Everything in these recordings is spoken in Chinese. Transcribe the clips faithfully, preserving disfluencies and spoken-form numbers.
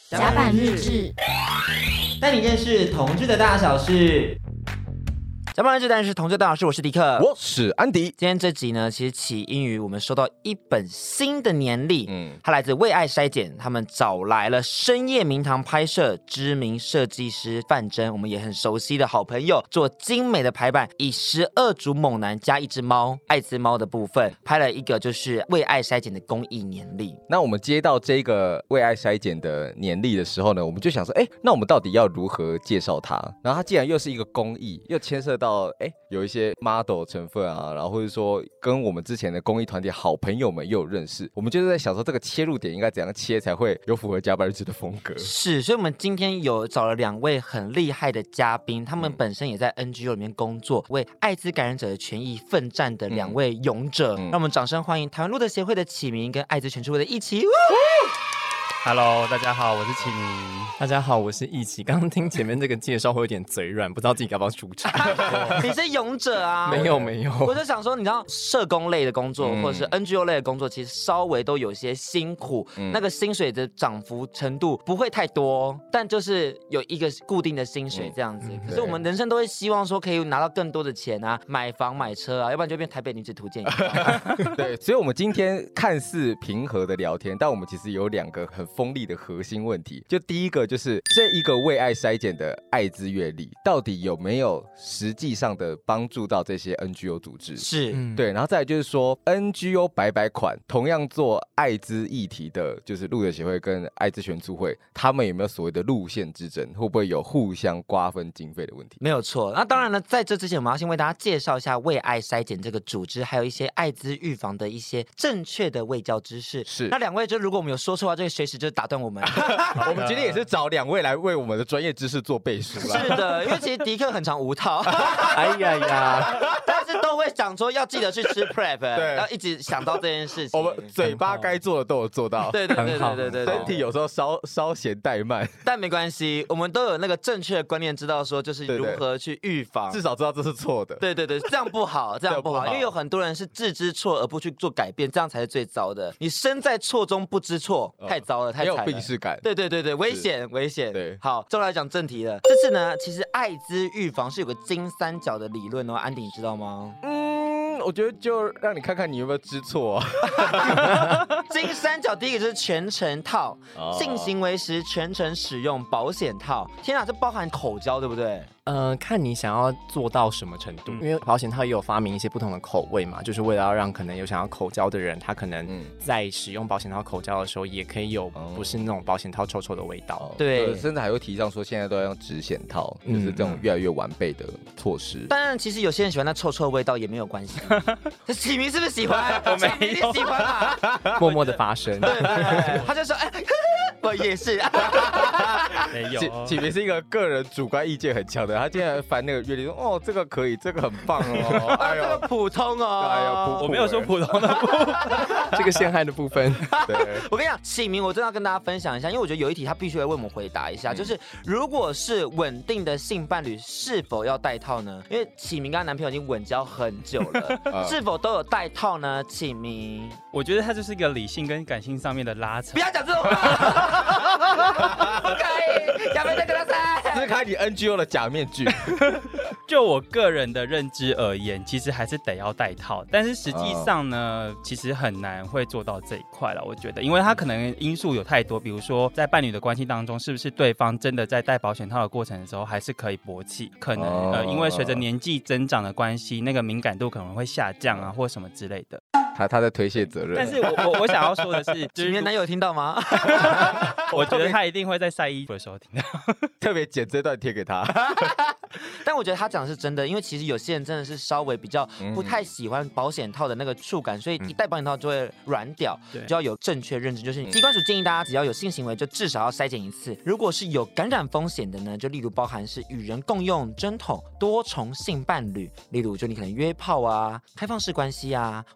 甲板日志， 带你认识同志的大小事。甲板日志，但是同志大小事，我是迪克， 我是安迪。 今天这集呢，其实起因于我们收到一本新的年历，嗯，它来自为爱筛检，他们找来了深夜名堂拍摄知名设计师范真，我们也很熟悉的好朋友，做精美的排版，以十二组猛男加一只猫艾滋猫的部分，拍了一个就是为爱筛检的公益年历。 那我们接到这个为爱筛检的年历的时候呢，我们就想说，哎，那我们到底要如何介绍它？然后它既然又是一个公益，又牵涉到哎有一些 model 成分啊，然后或者说跟我们之前的公益团体好朋友们又有认识，我们就是在想说这个切入点应该怎样切才会有符合甲板日志的风格。 是，所以我们今天有找了两位很厉害的嘉宾，他们本身也在 N G O 里面工作，为艾滋感染者的权益奋战的两位勇者，嗯嗯、让我们掌声欢迎台湾路德协会的启明跟艾滋全书会的一起。 Hello， 大家好，我是启明。 大家好，我是一起。刚刚听前面这个介绍会有点嘴软，不知道自己要不要出场。 你是勇者啊？ 没有没有， 我就想说，你知道社工类的工作、嗯、或者是 N G O 类的工作，其实稍微都有些辛苦、嗯，那个薪水的涨幅程度不会太多，但就是有一个固定的薪水这样子。嗯、可是我们人生都会希望说可以拿到更多的钱啊，买房买车啊，要不然就变台北女子图鉴。 对，所以我们今天看似平和的聊天，但我们其实有两个很锋利的核心问题。就第一个就是这一个为爱筛检的艾滋阅历到底有没有实际上的帮助到这些 N G O 组织， 是、 嗯、对。然后再来就是说 N G O 百百款同样做艾滋议题的，就是路德协会跟艾滋全促会，他们有没有所谓的路线之争，会不会有互相瓜分经费的问题？ 没有错。那当然呢，在这之前我们要先为大家介绍一下为爱筛检这个组织，还有一些艾滋预防的一些正确的卫教知识。 是。 那两位就如果我们有说错话，这个随时就打断我们。 我们今天也是找两位来为我们的专业知识做背书啦。 是的，因为其实迪克很常无套。 哎呀呀！ 但是都会想说要记得去吃 prep， 对，然后一直想到这件事情。 我们嘴巴该做的都有做到。 对对对对对对对。 身体有时候稍稍嫌怠慢， 但没关系，我们都有那个正确的观念，知道说就是如何去预防， 至少知道这是错的。 对对对，这样不好，这样不好，因为有很多人是自知错而不去做改变，这样才是最糟的。你身在错中不知错，太糟了，太惨了， 没有病识感。 对对对对，危险危险。 对， 好，终于来讲正题了。这次呢，其实艾滋预防是有个金三角的理论哦，安迪你知道吗？ 嗯，我觉得就让你看看你有没有知错、啊。 金三角第一个就是全程套，哦、性行为时全程使用保险套。天啊，这包含口交对不对？ 呃，看你想要做到什么程度，嗯、因为保险套也有发明一些不同的口味嘛，就是为了要让可能有想要口交的人，他可能在使用保险套口交的时候，也可以有不是那种保险套臭臭的味道。 嗯、对， 甚至还会提倡说现在都要用指险套，就是这种越来越完备的措施。 当然，其实有些人喜欢那臭臭的味道也没有关系。这启明是不是喜欢？ 我没有， 喜欢啊， 默默的发生。 对对对，他就说，哎，我也是。 没有， 启明是一个个人主观意见很强的，他竟然翻那个阅历说，哦，这个可以，这个很棒哦， 哎呦，这个普通哦， 哎呦， 我没有说普通的部分， 这个陷害的部分。 对， 我跟你讲，启明，我真的要跟大家分享一下，因为我觉得有一题他必须来为我们回答一下，嗯、就是如果是稳定的性伴侣，是否要戴套呢？因为启明跟她男朋友已经稳交很久了，呃、是否都有戴套呢？启明， 我觉得它就是一个理性跟感性上面的拉扯。 不要讲这种话，不可以，要不要再跟他塞？ 撕开你 N G O 的假面具。 就我个人的认知而言，其实还是得要戴套，但是实际上呢，其实很难会做到这一块了。我觉得，因为它可能因素有太多，比如说在伴侣的关系当中，是不是对方真的在戴保险套的过程的时候，还是可以勃起？可能呃，因为随着年纪增长的关系，那个敏感度可能会下降啊，或什么之类的。 他他在推卸责任。 但是我我我想要说的是， 就是你的男友听到吗？ 我觉得他一定会在晒衣服的时候听到， 特别剪这段贴给他。 但我觉得他讲的是真的，因为其实有些人真的是稍微比较不太喜欢保险套的那个触感，所以一戴保险套就会软掉，嗯、就要有正确认知。就是机关署建议大家，只要有性行为就至少要筛检一次。如果是有感染风险的呢，就例如包含是与人共用针筒、多重性伴侣，例如就你可能约炮啊、开放式关系啊，或者是你有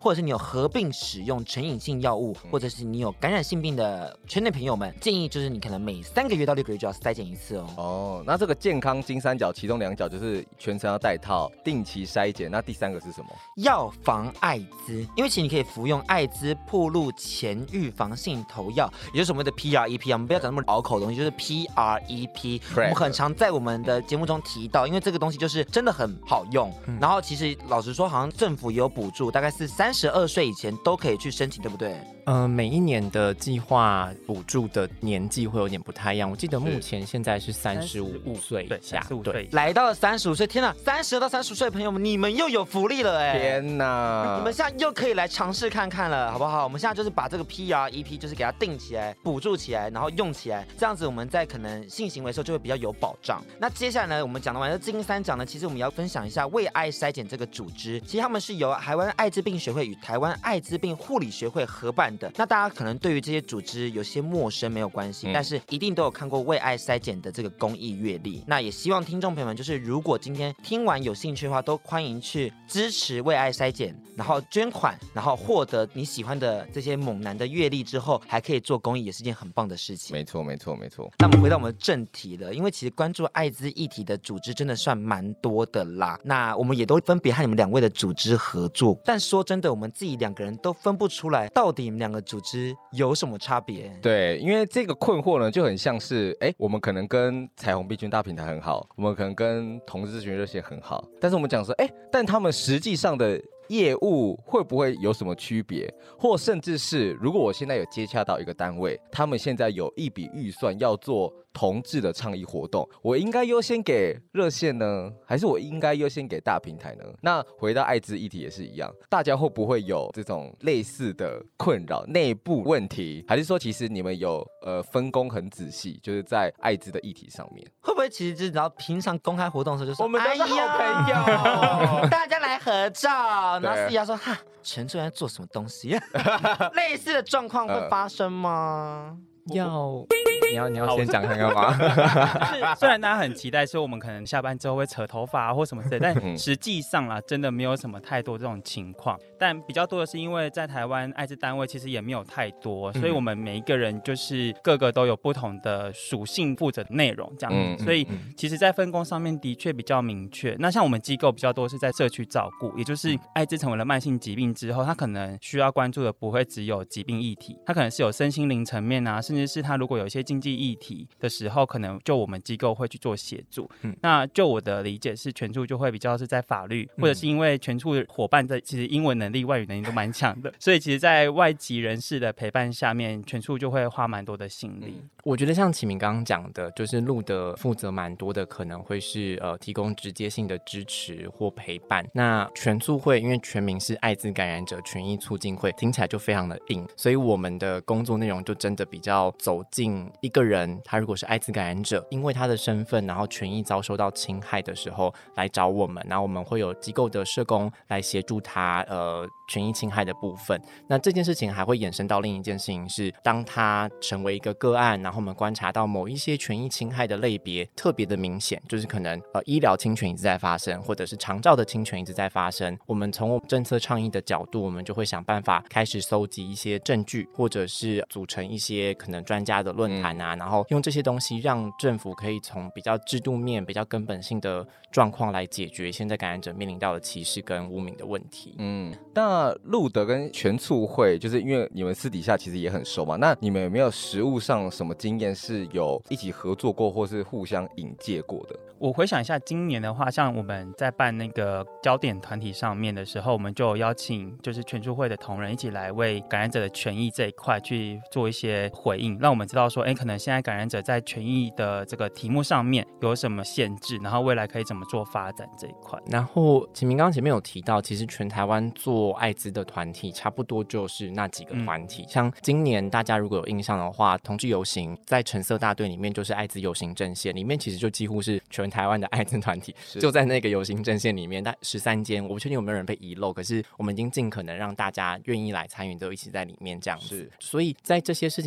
合并使用成瘾性药物，或者是你有感染性病的圈内朋友们，建议就是你可能每三个月到六个月就要筛检一次哦。 哦，那这个健康金三角其中两角就是全程要戴套，定期筛检。那第三个是什么？ 要防艾滋，因为其实你可以服用艾滋暴露前预防性投药，也就是我们的 P R E P 啊，我们不要讲那么拗口的东西，就是 P R E P。我们很常在我们的节目中提到，因为这个东西就是真的很好用。嗯、然后其实老实说，好像政府也有补助，大概是三十二岁以前都可以去申请，对不对？ 呃，每一年的计划补助的年纪会有点不太一样。我记得目前现在是三十五岁以下， 对， 来到了三十五岁，天哪，三十到三十岁的朋友们，你们又有福利了哎！ 天哪， 你们现在又可以来尝试看看了，好不好？我们现在就是把这个 P R E P 就是给它定起来，补助起来，然后用起来，这样子我们在可能性行为的时候就会比较有保障。那接下来呢，我们讲的完了金三角呢，其实我们要分享一下为爱筛检这个组织，其实他们是由台湾艾滋病学会与台湾艾滋病护理学会合办的。那大家可能对于这些组织有些陌生，没有关系，嗯、但是一定都有看过为爱筛检的这个公益阅历。那也希望听众朋友们，就是如果今天听完有兴趣的话，都欢迎去支持为爱筛检，然后捐款，然后获得你喜欢的这些猛男的阅历之后，还可以做公益，也是件很棒的事情。 没错，没错，没错。 那我们回到我们的正题了，因为其实关注艾滋议题的组织真的算蛮多的啦。那我们也都分别和你们两位的组织合作，但说真的，我们自己两个人都分不出来，到底你们两个组织有什么差别？ 对，因为这个困惑呢，就很像是，哎，我们可能跟彩虹 B 群大平台很好，我们可能跟同志咨询热线很好，但是我们讲说，哎，但他们实际上的业务会不会有什么区别？或甚至是，如果我现在有接洽到一个单位，他们现在有一笔预算要做同志的倡议活动，我应该优先给热线呢，还是我应该优先给大平台呢？那回到艾滋议题也是一样，大家会不会有这种类似的困扰、内部问题，还是说其实你们有呃分工很仔细，就是在艾滋的议题上面， 会不会其实就是然后平常公开活动的时候就说我们都是好朋友， 哎、大家来合照，然后私下说哈，全主在做什么东西？类似的状况会发生吗？ 呃、要。你要你要先讲看看吗？ 虽然大家很期待说我们可能下班之后会扯头发、啊、或什么之类，但实际上啦，真的没有什么太多这种情况。但比较多的是因为在台湾艾滋单位其实也没有太多，所以我们每一个人就是各个都有不同的属性负责的内容这样子，所以其实在分工上面的确比较明确。那像我们机构比较多是在社区照顾，也就是艾滋成为了慢性疾病之后，他可能需要关注的不会只有疾病议题，他可能是有身心灵层面啊，甚至是他如果有一些经济议题的时候，可能就我们机构会去做协助。嗯、那就我的理解是，全处就会比较是在法律，或者是因为全处伙伴的其实英文能力、外语能力都蛮强的，所以其实，在外籍人士的陪伴下面，全处就会花蛮多的心力。嗯、 我觉得像启明刚刚讲的，就是路的负责蛮多的，可能会是呃提供直接性的支持或陪伴。那全促会因为全名是艾滋感染者权益促进会，听起来就非常的硬，所以我们的工作内容就真的比较走进一个人，他如果是艾滋感染者，因为他的身份，然后权益遭受到侵害的时候来找我们，然后我们会有机构的社工来协助他呃权益侵害的部分。那这件事情还会衍生到另一件事情是，当他成为一个个案，然后我们观察到某一些权益侵害的类别特别的明显，就是可能呃医疗侵权一直在发生，或者是长照的侵权一直在发生，我们从我们政策倡议的角度，我们就会想办法开始搜集一些证据，或者是组成一些可能专家的论坛啊、嗯、然后用这些东西让政府可以从比较制度面比较根本性的状况来解决现在感染者面临到的歧视跟污名的问题。 嗯，那路德跟全促会就是因为你们私底下其实也很熟嘛，那你们有没有实务上什么经验是有一起合作过或是互相引介过的？ 我回想一下，今年的话，像我们在办那个焦点团体上面的时候，我们就有邀请就是全促会的同仁一起来为感染者的权益这一块去做一些回应，让我们知道说，哎，可能现在感染者在权益的这个题目上面有什么限制，然后未来可以怎么做发展这一块。 然后启明刚刚前面有提到，其实全台湾做艾滋的团体差不多就是那几个团体、嗯、像今年大家如果有印象的话，同志游行在橙色大队里面就是艾滋游行阵线里面，其实就几乎是全台湾的艾滋团体就在那个游行阵线里面，但十三间，我不确定有没有人被遗漏，可是我们已经尽可能让大家愿意来参与都一起在里面这样子。所以在这些事情合作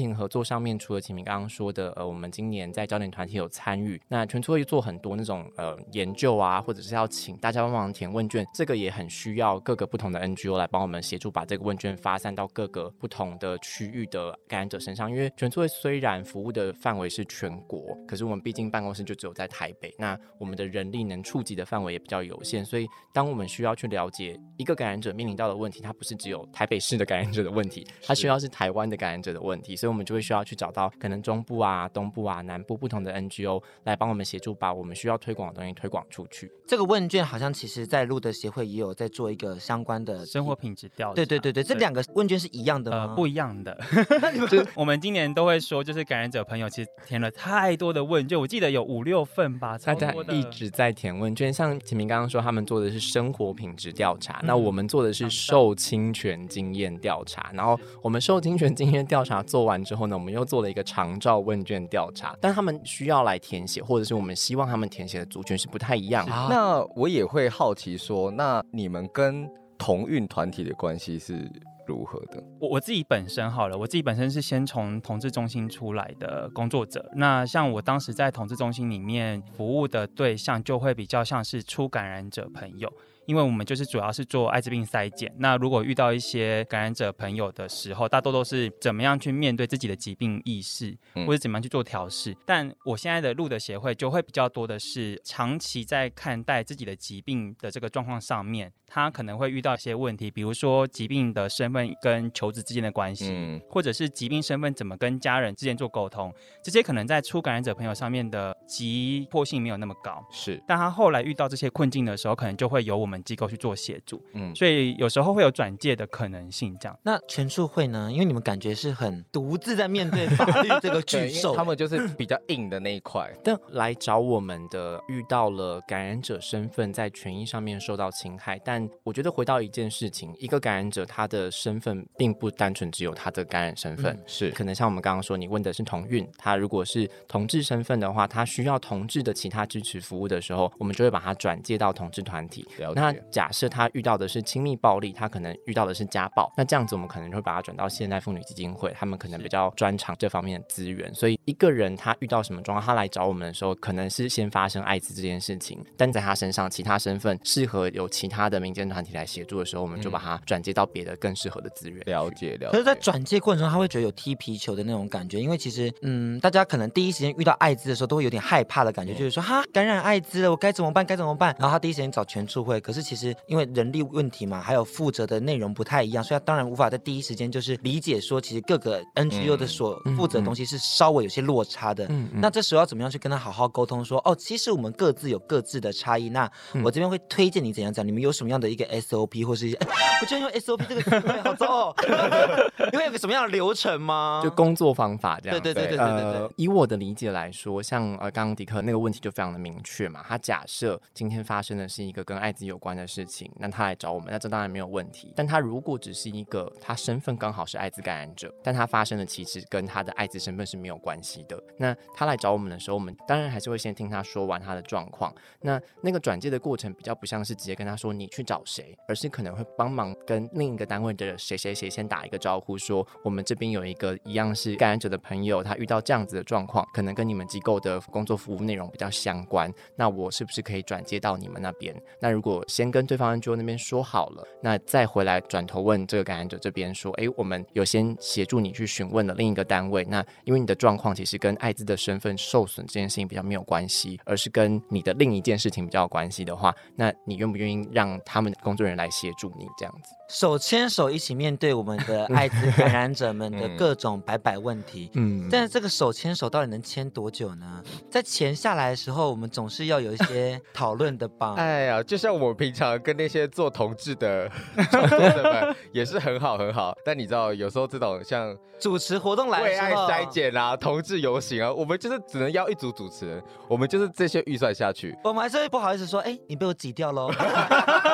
上面，除了启明刚刚说的，呃，我们今年在焦点团体有参与，那全促会做很多那种呃研究啊，或者是要请大家帮忙填问卷，这个也很需要各个不同的 N G O 来帮我们协助把这个问卷发散到各个不同的区域的感染者身上。因为全促会虽然服务的范围是全国，可是我们毕竟办公室就只有在台北，那我们的人力能触及的范围也比较有限，所以当我们需要去了解一个感染者面临到的问题，它不是只有台北市的感染者的问题，它需要是台湾的感染者的问题，所以我们就会需要去找到可能中部啊、东部啊、南部不同的 N G O 来帮我们协助把我们需要推广的东西推广出去。 这个问卷好像其实在路德协会也有在做一个相关的生活品质调查。 对对对对，这两个问卷是一样的吗？ 呃，不一样的。我们今年都会说，就是感染者朋友其实填了太多的问卷，我记得有五六份吧， 大家一直在填问卷。像启明刚刚说，他们做的是生活品质调查，嗯、那我们做的是受侵权经验调查。然后我们受侵权经验调查做完之后呢，我们又做了一个长照问卷调查，但他们需要来填写，或者是我们希望他们填写的族群是不太一样的。 啊、那我也会好奇说，那你们跟同运团体的关系是如何的？ 我我自己本身好了，我自己本身是先从同志中心出来的工作者。那像我当时在同志中心里面服务的对象，就会比较像是初感染者朋友。因为我们就是主要是做艾滋病筛检，那如果遇到一些感染者朋友的时候，大多都是怎么样去面对自己的疾病意识，或者怎么样去做调试。但我现在的路德协会就会比较多的是长期在看待自己的疾病的这个状况上面，他可能会遇到一些问题，比如说疾病的身份跟求职之间的关系、嗯、或者是疾病身份怎么跟家人之间做沟通，这些可能在初感染者朋友上面的急迫性没有那么高， 是， 但他后来遇到这些困境的时候，可能就会由我们机构去做协助，嗯，所以有时候会有转介的可能性。这样， 那全促会呢？因为你们感觉是很独自在面对法律这个巨兽， 他们就是比较硬的那一块。 但来找我们的遇到了感染者身份在权益上面受到侵害，但我觉得回到一件事情，一个感染者他的身份并不单纯只有他的感染身份，嗯、 是可能像我们刚刚说，你问的是同运，他如果是同志身份的话，他需要同志的其他支持服务的时候，我们就会把他转介到同志团体。那假设他遇到的是亲密暴力，他可能遇到的是家暴，那这样子我们可能会把他转到现代妇女基金会，他们可能比较专长这方面的资源。所以一个人他遇到什么状况，他来找我们的时候，可能是先发生艾滋这件事情，但在他身上其他身份适合有其他的民间团体来协助的时候，我们就把他转接到别的更适合的资源。 了解了解。 可是，在转接过程中，他会觉得有踢皮球的那种感觉，因为其实，嗯，大家可能第一时间遇到艾滋的时候，都会有点害怕的感觉，嗯、就是说，哈，感染艾滋了，我该怎么办？该怎么办？然后他第一时间找全促会，可是其实因为人力问题嘛，还有负责的内容不太一样，所以他当然无法在第一时间就是理解说，其实各个 N G O 的所负责的东西是稍微有些落差的。嗯嗯、那这时候要怎么样去跟他好好沟通说，哦，其实我们各自有各自的差异，那我这边会推荐你怎样讲，你们有什么样的一个 S O P 或是一些，哎，我居然用 S O P 这个词汇，好糟哦。你会有个什么样的流程吗？ 就工作方法这样。 对对对对对对对、 呃。以我的理解来说，像呃刚刚迪克那个问题就非常的明确嘛，他假设今天发生的是一个跟艾滋有关的事情，那他来找我们，那这当然没有问题。但他如果只是一个他身份刚好是艾滋感染者，但他发生的其实跟他的艾滋身份是没有关系的，那他来找我们的时候，我们当然还是会先听他说完他的状况。那那个转介的过程比较不像是直接跟他说你去找谁，而是可能会帮忙跟另一个单位的谁谁谁先打一个招呼，说我们这边有一个一样是感染者的朋友，他遇到这样子的状况，可能跟你们机构的工作服务内容比较相关，那我是不是可以转接到你们那边？那如果先跟对方 N G O 那边说好了，那再回来转头问这个感染者这边说，哎，我们有先协助你去询问了另一个单位，那因为你的状况其实跟艾滋的身份受损这件事情比较没有关系，而是跟你的另一件事情比较有关系的话，那你愿不愿意让他们工作人员来协助你这样子？ 手牵手一起面对我们的艾滋感染者们的各种百百问题。嗯，但是这个手牵手到底能牵多久呢？在钱下来的时候，我们总是要有一些讨论的吧。 哎呀，就像我们平常跟那些做同志的创作者们也是很好很好，但你知道，有时候这种像主持活动来的时候， 为爱筛检啊、同志游行啊，我们就是只能要一组主持人，我们就是这些预算下去， 我们还是会不好意思说，哎，你被我挤掉喽。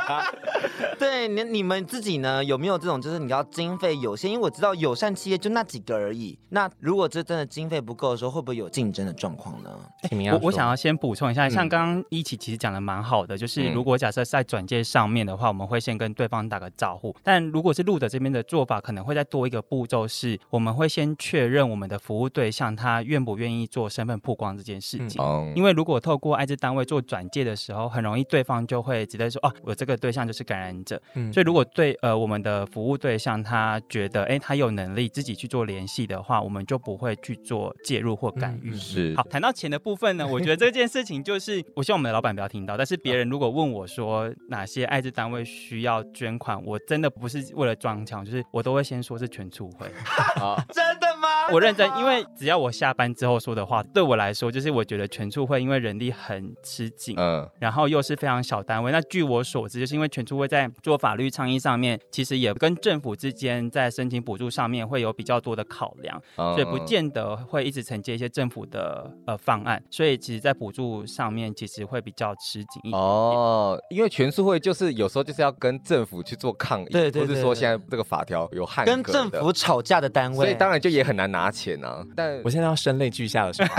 对，你你们自己呢有没有这种就是你要经费有限？因为我知道友善企业就那几个而已。那如果这真的经费不够的时候，会不会有竞争的状况呢？ 我我想要先补充一下，像刚刚一起其实讲的蛮好的，就是如果假设在转介上面的话，我们会先跟对方打个招呼。但如果是路德这边的做法，可能会再多一个步骤，是我们会先确认我们的服务对象他愿不愿意做身份曝光这件事情。嗯、因为如果透过艾滋单位做转介的时候，很容易对方就会直接说哦，我这个对象就是感染者。嗯、所以如果对呃我们的服务对象他觉得哎他有能力自己去做联系的话，我们就不会去做介入或干预。嗯、 是。 好，谈到钱的部分呢，我觉得这件事情就是我希望我们的老板不要听到，但是别人如果问我说哪些艾滋单位需要捐款，我真的不是为了装腔，就是我都会先说是全促会。 真的吗？ 我认真，因为只要我下班之后说的话，对我来说就是我觉得全促会因为人力很吃紧，嗯，然后又是非常小单位。那据我所知，就是因为全促会在做法律倡议上面，其实也跟政府之间在申请补助上面会有比较多的考量，嗯、所以不见得会一直承接一些政府的呃方案，所以其实在补助上面其实会比较吃紧一点点。 哦，因为全促会就是有时候就是要跟政府去做抗议， 对对对对， 或是说现在这个法条有汉格的， 跟政府吵架的单位， 所以当然就也很难拿钱啊。但我现在要声泪俱下的时候，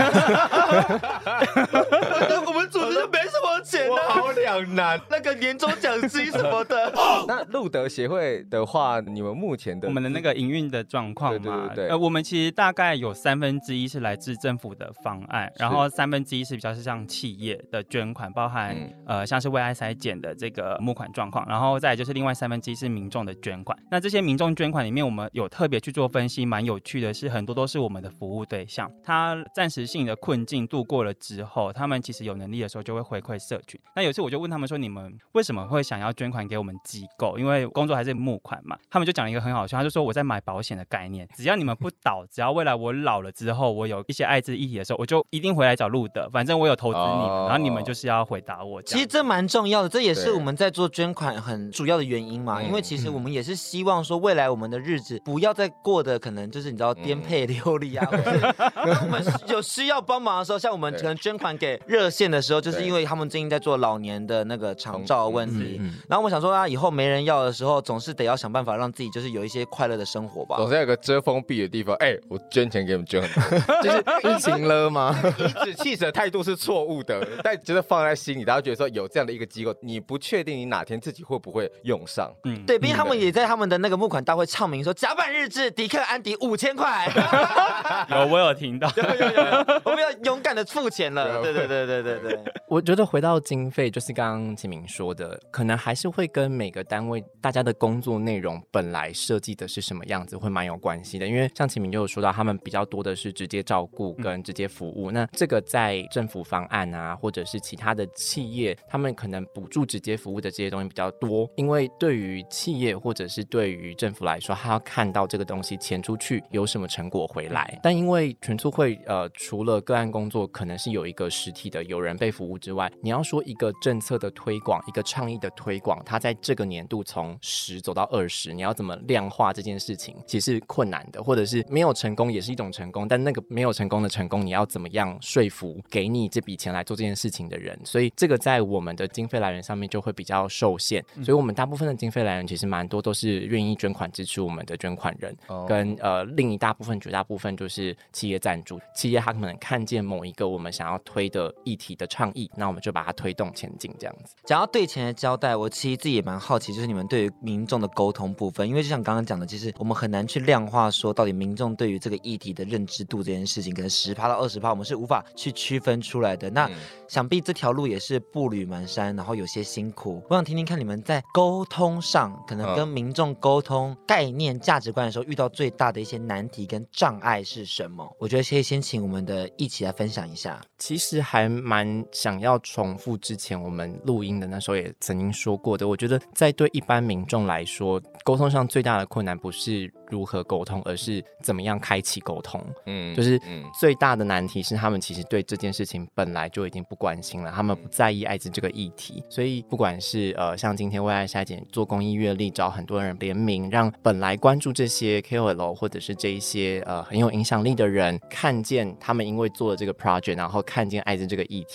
我们组织就没什么钱啊，好两难。 那个年终奖金什么的。 那路德协会的话，你们目前的我们的那个营运的状况嘛，对对 对, 对、呃，我们其实大概有三分之一是来自政府的方案，然后三分之一是比较是像企业的捐款，包含、嗯、呃像是为爱筛检的这个募款状况，然后再来就是另外三分之一是民众的捐款。那这些民众捐款里面，我们有特别去做分析，蛮有趣的是，很多都是我们的服务对象，他暂时性的困境度过了之后，他们其实有能力的时候就会回馈社群。那有一次我就问他们说，你们为什么会想要捐款给我们机构？因为工作还是募款嘛。他们就讲了一个很好笑，他就说我在买保险的概念，只要你们不倒，只要未来我老了之后，我有一些艾滋议题的时候，我就一定回来找路德，反正我有投资你们，哦、然后你们就是要回答我。 其实这蛮重要的，这也是我们在做捐款很主要的原因嘛。因为其实我们也是希望说，未来我们的日子不要再过得可能就是你知道颠沛流离啊，或者我们有需要帮忙的时候，像我们可能捐款给热线的时候，就是因为他们最近在做老年的那个长照问题。嗯嗯、然后我想说啊，以后没人要的时候，总是得要想办法让自己就是有一些快乐的生活吧。 总是有个遮风避雨的地方。哎、欸，我捐钱给你们捐很多， 就是疫情了吗？ 颐指气使的态度是错误的，但就是放在心里，大家觉得说有这样的一个机构，你不确定你哪天自己会不会用上。 嗯，对，毕竟他们也在他们的那个募款大会唱名说甲板日志，迪克安迪五千块。 有，我有听到， 有有有，我们要勇敢的付钱了。对对对对对对。 我觉得回到经费，就是刚刚启明说的，可能还是会跟每个单位大家的工作内容本来设计的是什么样子，会蛮有关系的。因为像启明就有说到，他们比较多的是直接照顾跟直接服务。嗯、那这个在政府方案啊，或者是其他的企业，他们可能补助直接服务的这些东西比较多。因为对于企业或者是对于政府来说，他要看到这个东西钱出去有什么成果回来。但因为全促会呃，除了个案工作可能是有一个实体的有人被服务之外，你要说一个政策的推广，一个倡议的推广，它在这个年度从十走到二十，你要怎么量化这件事情，其实是困难的，或者是没有成功也是一种成功，但那个没有成功的成功，你要怎么样说服给你这笔钱来做这件事情的人？所以这个在我们的经费来源上面就会比较受限。所以我们大部分的经费来源其实蛮多都是愿意捐款支持我们的捐款人，哦、跟呃另一大部分绝大部分就是企业赞助。企业他可能看见某一个我们想要推的议题的倡议，那我们就把它推动前进这样子。 讲到对钱的交代，我其实自己也蛮好奇，就是你们对于民众的沟通部分，因为就像刚刚讲的，其实我们很难去量化说到底民众对于这个议题的认知度这件事情，可能十趴到二十趴，我们是无法去区分出来的。那、嗯、想必这条路也是步履蹒跚，然后有些辛苦。我想听听看你们在沟通上，可能跟民众沟通概念、价值观的时候，遇到最大的一些难题跟障碍是什么？我觉得可以先请我们的一起来分享一下。 其实还蛮想要重复之前我们录音的那时候也曾经说过的，我觉得在对一般民众来说，沟通上最大的困难不是如何沟通，而是怎么样开启沟通。嗯，就是最大的难题是他们其实对这件事情本来就已经不关心了，他们不在意艾滋这个议题，所以不管是呃像今天为爱筛检做公益阅历，找很多人联名，让本来关注这些 K O L 或者是这一些呃很有影响力的人看见他们因为做了这个 project， 然后看见艾滋这个议题，我觉得是一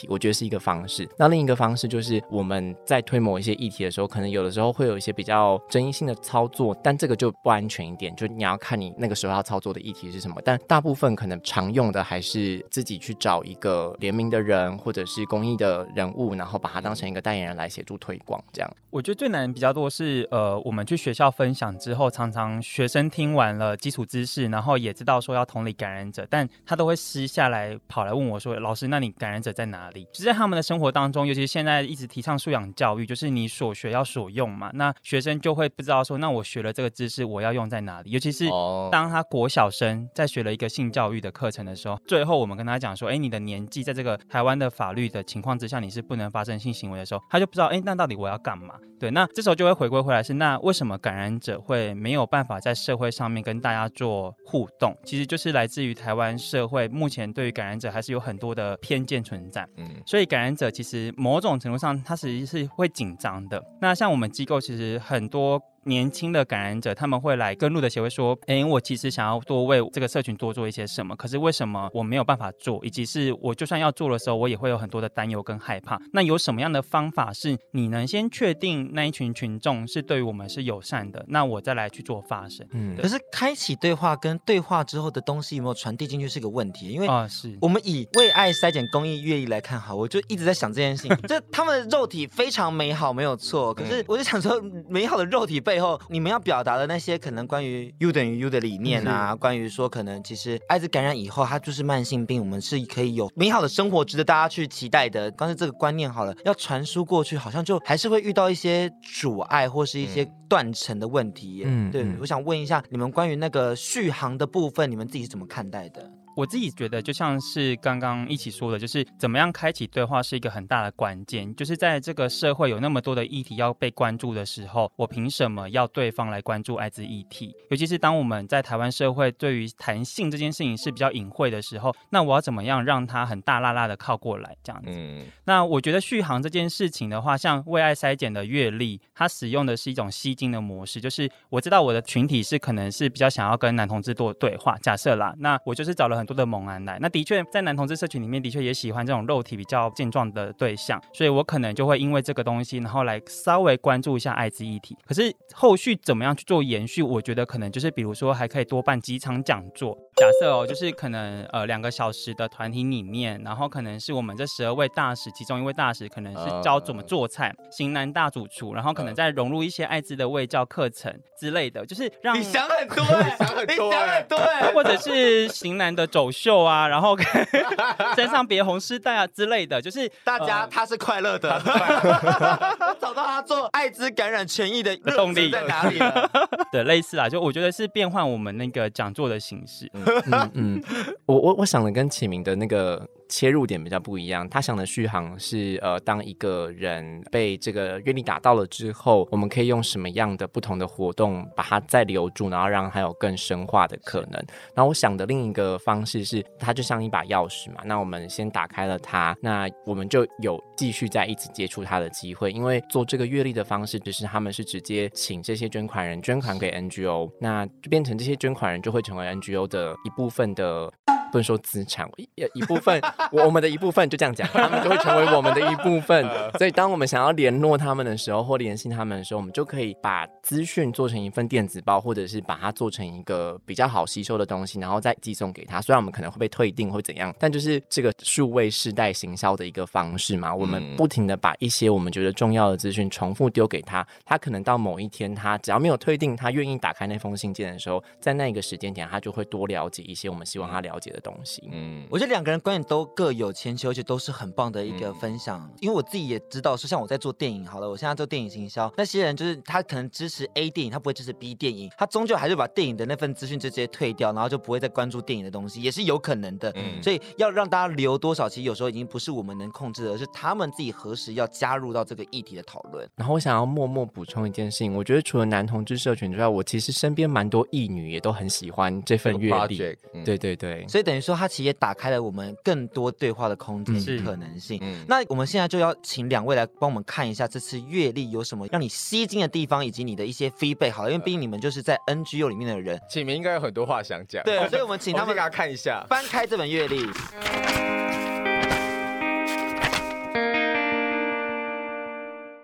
个方式。那另一个方式就是我们在推某一些议题的时候，可能有的时候会有一些比较争议性的操作，但这个就不安全一点，就你要看你那个时候要操作的议题是什么。但大部分可能常用的还是自己去找一个联名的人或者是公益的人物，然后把它当成一个代言人来协助推广这样。 我觉得最难比较多是呃，我们去学校分享之后，常常学生听完了基础知识，然后也知道说要同理感染者，但他都会私下来跑来问我说，老师那你感染者在哪里？就在他们的生活当中，尤其是现在一直提倡素养教育，就是你所学要所用嘛，那学生就会不知道说，那我学了这个知识我要用在哪里？尤其是当他国小生在学了一个性教育的课程的时候，最后我们跟他讲说，哎，你的年纪在这个台湾的法律的情况之下，你是不能发生性行为的时候，他就不知道，哎，那到底我要干嘛？对，那这时候就会回归回来是，那为什么感染者会没有办法在社会上面跟大家做互动？其实就是来自于台湾社会目前对于感染者还是有很多的偏见存在，嗯，所以感染者其实某种程度上他其实是会紧张的。那像我们机构其实很多年轻的感染者，他们会来跟路德协会说，哎，我其实想要多为这个社群多做一些什么，可是为什么我没有办法做，以及是我就算要做的时候，我也会有很多的担忧跟害怕。那有什么样的方法是你能先确定那一群群众是对于我们是友善的，那我再来去做发声。 嗯，可是开启对话跟对话之后的东西有没有传递进去是个问题，因为啊，是我们以为爱筛检公益阅历来看，好，我就一直在想这件事情，就他们的肉体非常美好，没有错，可是我就想说，美好的肉体背后，你们要表达的那些可能关于 U 等于 U 的理念啊，关于说可能其实艾滋感染以后，它就是慢性病，我们是可以有美好的生活，值得大家去期待的。光是这个观念好了，要传输过去，好像就还是会遇到一些阻碍或是一些断层的问题耶。嗯，对，我想问一下你们关于那个续航的部分，你们自己是怎么看待的？ 我自己觉得就像是刚刚一起说的，就是怎么样开启对话是一个很大的关键，就是在这个社会有那么多的议题要被关注的时候，我凭什么要对方来关注艾滋议题？尤其是当我们在台湾社会对于谈性这件事情是比较隐晦的时候，那我要怎么样让它很大辣辣的靠过来这样子？嗯，那我觉得续航这件事情的话，像为爱筛检的阅历，它使用的是一种吸睛的模式，就是我知道我的群体是可能是比较想要跟男同志做对话，假设啦，那我就是找了很多的猛男来，那的确在男同志社群里面的确也喜欢这种肉体比较健壮的对象，所以我可能就会因为这个东西然后来稍微关注一下艾滋议题。可是后续怎么样去做延续，我觉得可能就是比如说还可以多办几场讲座，假设哦，就是可能呃两个小时的团体里面，然后可能是我们这十二位大使，其中一位大使可能是教怎么做菜，型男大主厨，然后可能再融入一些艾滋的卫教课程之类的，就是让你想很多哎、欸，想很多哎、欸，对， 或者是型男的走秀啊，然后身上别红丝带啊之类的，就是大家、呃、他是快乐的，找到他做艾滋感染权益的动力在哪里了？ 对，类似啊，就我觉得是变换我们那个讲座的形式。 嗯嗯嗯，我我我想的跟启明的那个切入点比较不一样，他想的续航是呃，当一个人被这个阅历打到了之后，我们可以用什么样的不同的活动把它再留住，然后让它有更深化的可能。然后我想的另一个方式是，它就像一把钥匙嘛，那我们先打开了它，那我们就有继续在一直接触它的机会。因为做这个阅历的方式，就是他们是直接请这些捐款人捐款给 N G O， 那就变成这些捐款人就会成为 N G O 的一部分的。不能说资产，一一部分，我们的一部分就这样讲，他们就会成为我们的一部分。所以，当我们想要联络他们的时候，或联系他们的时候，我们就可以把资讯做成一份电子报，或者是把它做成一个比较好吸收的东西，然后再寄送给他。虽然我们可能会被退订或怎样，但就是这个数位世代行销的一个方式嘛。我们不停的把一些我们觉得重要的资讯重复丢给他，他可能到某一天，他只要没有退订，他愿意打开那封信件的时候，在那个时间点，他就会多了解一些我们希望他了解的东西。 嗯，我觉得两个人观点都各有千秋，而且都是很棒的一个分享。嗯、因为我自己也知道，说像我在做电影好了，我现在做电影行销，那些人就是他可能支持 A 电影，他不会支持 B 电影，他终究还是把电影的那份资讯直接退掉，然后就不会再关注电影的东西，也是有可能的。嗯、所以要让大家留多少，其实有时候已经不是我们能控制的，而是他们自己何时要加入到这个议题的讨论。 然后我想要默默补充一件事情，我觉得除了男同志社群之外，我其实身边蛮多异女也都很喜欢这份阅历。嗯、对对对， 所以等于说他其实也打开了我们更多对话的空间与可能性。嗯、那我们现在就要请两位来帮我们看一下这次阅历有什么让你吸睛的地方，以及你的一些 feedback 好了，因为毕竟你们就是在 N G O 里面的人， 启明应该有很多话想讲。 对，所以我们请他们给他看一下， 翻开这本阅历。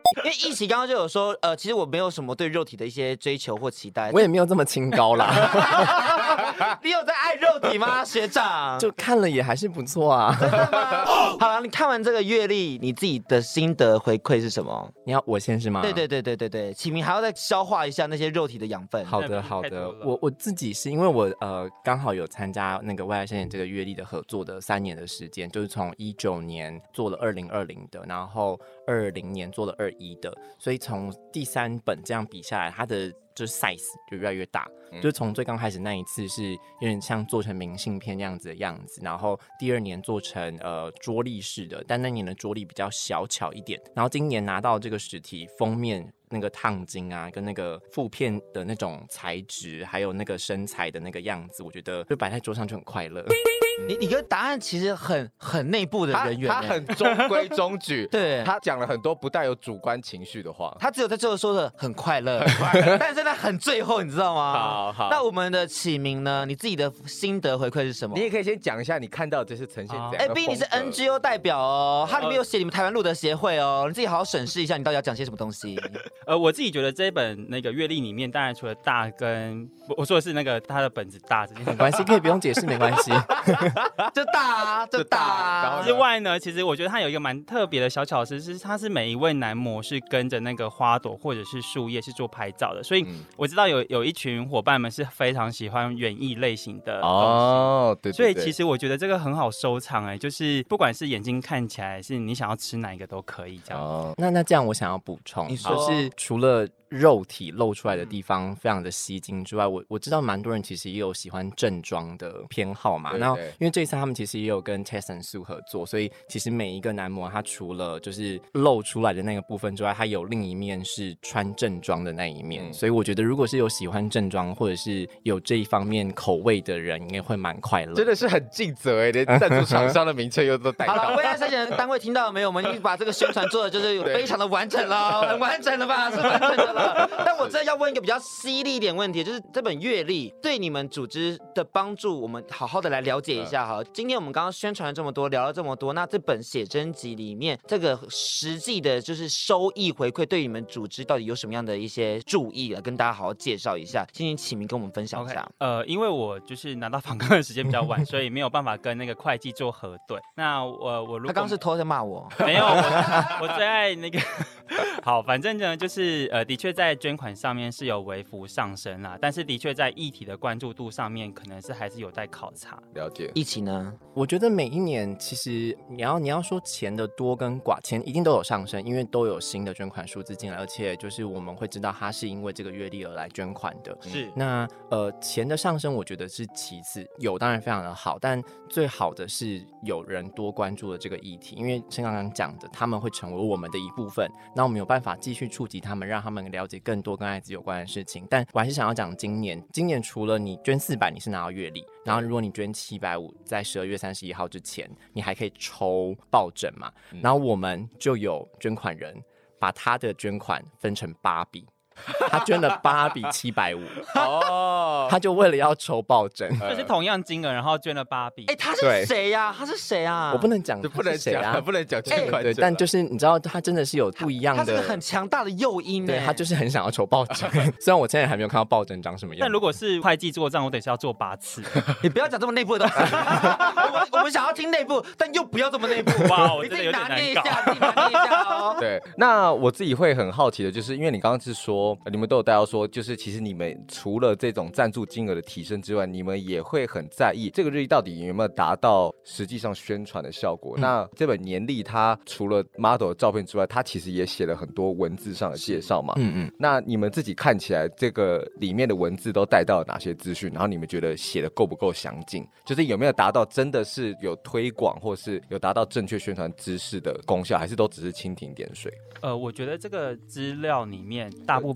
因为一起刚刚就有说，呃，其实我没有什么对肉体的一些追求或期待。 我也没有这么清高啦。 你有在爱肉体吗，学长？ 就看了也还是不错啊。 真的吗？好了，你看完这个阅历，你自己的心得回馈是什么？ 你要我先是吗？ 对对对对对对，启明还要再消化一下那些肉体的养分。 好的好的，我我自己是因为我呃刚好有参加那个为爱筛检这个阅历的合作的三年的时间，就是从一九年做了二零二零的，然后二零年做了二一的，所以从第三本这样比下来，它的就是 size 就越来越大，嗯、就是从最刚开始那一次是有点像做成明信片那样子的样子，然后第二年做成呃桌历式的，但那年的桌历比较小巧一点，然后今年拿到这个实体封面那个烫金啊，跟那个负片的那种材质，还有那个身材的那个样子，我觉得就摆在桌上就很快乐。 你你跟答案其实很很内部的人员， 他很中规中矩， 对， 他讲了很多不带有主观情绪的话， 他只有在最后说的很快乐，但是在很最后，你知道吗？ 好好， 那我们的启明呢？你自己的心得回馈是什么？ 你也可以先讲一下你看到这是呈现这样。 哎，毕竟你是 N G O 代表哦，它里面有写你们台湾路德协会哦，你自己好好审视一下，你到底要讲些什么东西。 呃，我自己觉得这一本那个阅历里面，当然除了大跟我说的是那个他的本子大这件事， 没关系，可以不用解释，没关系， 就大。就大、啊、 之外呢，其实我觉得它有一个蛮特别的小巧思，是它是每一位男模是跟着那个花朵或者是树叶是做拍照的，所以我知道有有一群伙伴们是非常喜欢园艺类型的东西哦，对, 对, 对，所以其实我觉得这个很好收藏哎、欸，就是不管是眼睛看起来是你想要吃哪一个都可以这样。哦， 那那这样我想要补充，就是除了肉体露出来的地方非常的吸睛之外，我我知道蛮多人其实也有喜欢正装的偏好嘛。那因为这一次他们其实也有跟 Tess and Sue 合作，所以其实每一个男模他除了就是露出来的那个部分之外，他有另一面是穿正装的那一面。嗯、所以我觉得如果是有喜欢正装或者是有这一方面口味的人，应该会蛮快乐。 真的是很尽责哎，连赞助厂商的名称又都带到。 好了，为爱筛检单位听到了没有？我们已经把这个宣传做的就是非常的完整了，很完整了吧？是完整的。但我真的要问一个比较犀利一点问题，就是这本阅历对你们组织的帮助，我们好好的来了解一下哈。今天我们刚刚宣传了这么多，聊了这么多，那这本写真集里面这个实际的就是收益回馈，对你们组织到底有什么样的一些注意了，跟大家好好介绍一下。今天启明跟我们分享一下。 Okay, 呃，因为我就是拿到访纲的时间比较晚，所以没有办法跟那个会计做核对。那我我如果他刚刚是偷在骂我， 没有，我, 我最爱那个。好，反正呢，就是呃，的确在捐款上面是有微幅上升啦，但是的确在议题的关注度上面，可能是还是有待考察。 了解。 一起呢， 我觉得每一年其实你要你要说钱的多跟寡，钱一定都有上升，因为都有新的捐款数字进来，而且就是我们会知道他是因为这个阅历而来捐款的。 是。 那呃，钱的上升我觉得是其次，有当然非常的好，但最好的是有人多关注了这个议题，因为像刚刚讲的，他们会成为我们的一部分。那我们有办法继续触及他们，让他们了解更多跟艾滋有关的事情。但我还是想要讲今年，今年除了你捐四百，你是拿到月历，然后如果你捐七百五，在十二月三十一号之前，你还可以抽抱枕嘛。嗯、然后我们就有捐款人把他的捐款分成八笔。他捐了八笔七百五哦，他就为了要抽抱枕， 就是同样金额，然后捐了八笔。 哎、欸，他是谁呀、啊？他是谁啊？ 我不能讲， 不能讲啊，不能讲捐款、 欸。对，但就是你知道，他真的是有不一样的， 他是个很强大的诱因。 对，他就是很想要抽抱枕。虽然我现在还没有看到抱枕长什么样， 但如果是会计做账，我等一下要做八次。 你不要讲这么内部的东西。我们我们想要听内部，但又不要这么内部。 哇，我真的有点难搞。 自己拿捏一下哦。 对，那我自己会很好奇的，就是因为你刚刚是说，你们都有带到。说就是其实你们除了这种赞助金额的提升之外，你们也会很在意这个日历到底有没有达到实际上宣传的效果。嗯、那这本年历它除了 model 的照片之外，它其实也写了很多文字上的介绍嘛。嗯嗯。那你们自己看起来这个里面的文字都带到了哪些资讯？然后你们觉得写的够不够详尽？就是有没有达到真的是有推广，或是有达到正确宣传知识的功效，还是都只是蜻蜓点水？ 呃，我觉得这个资料里面大部分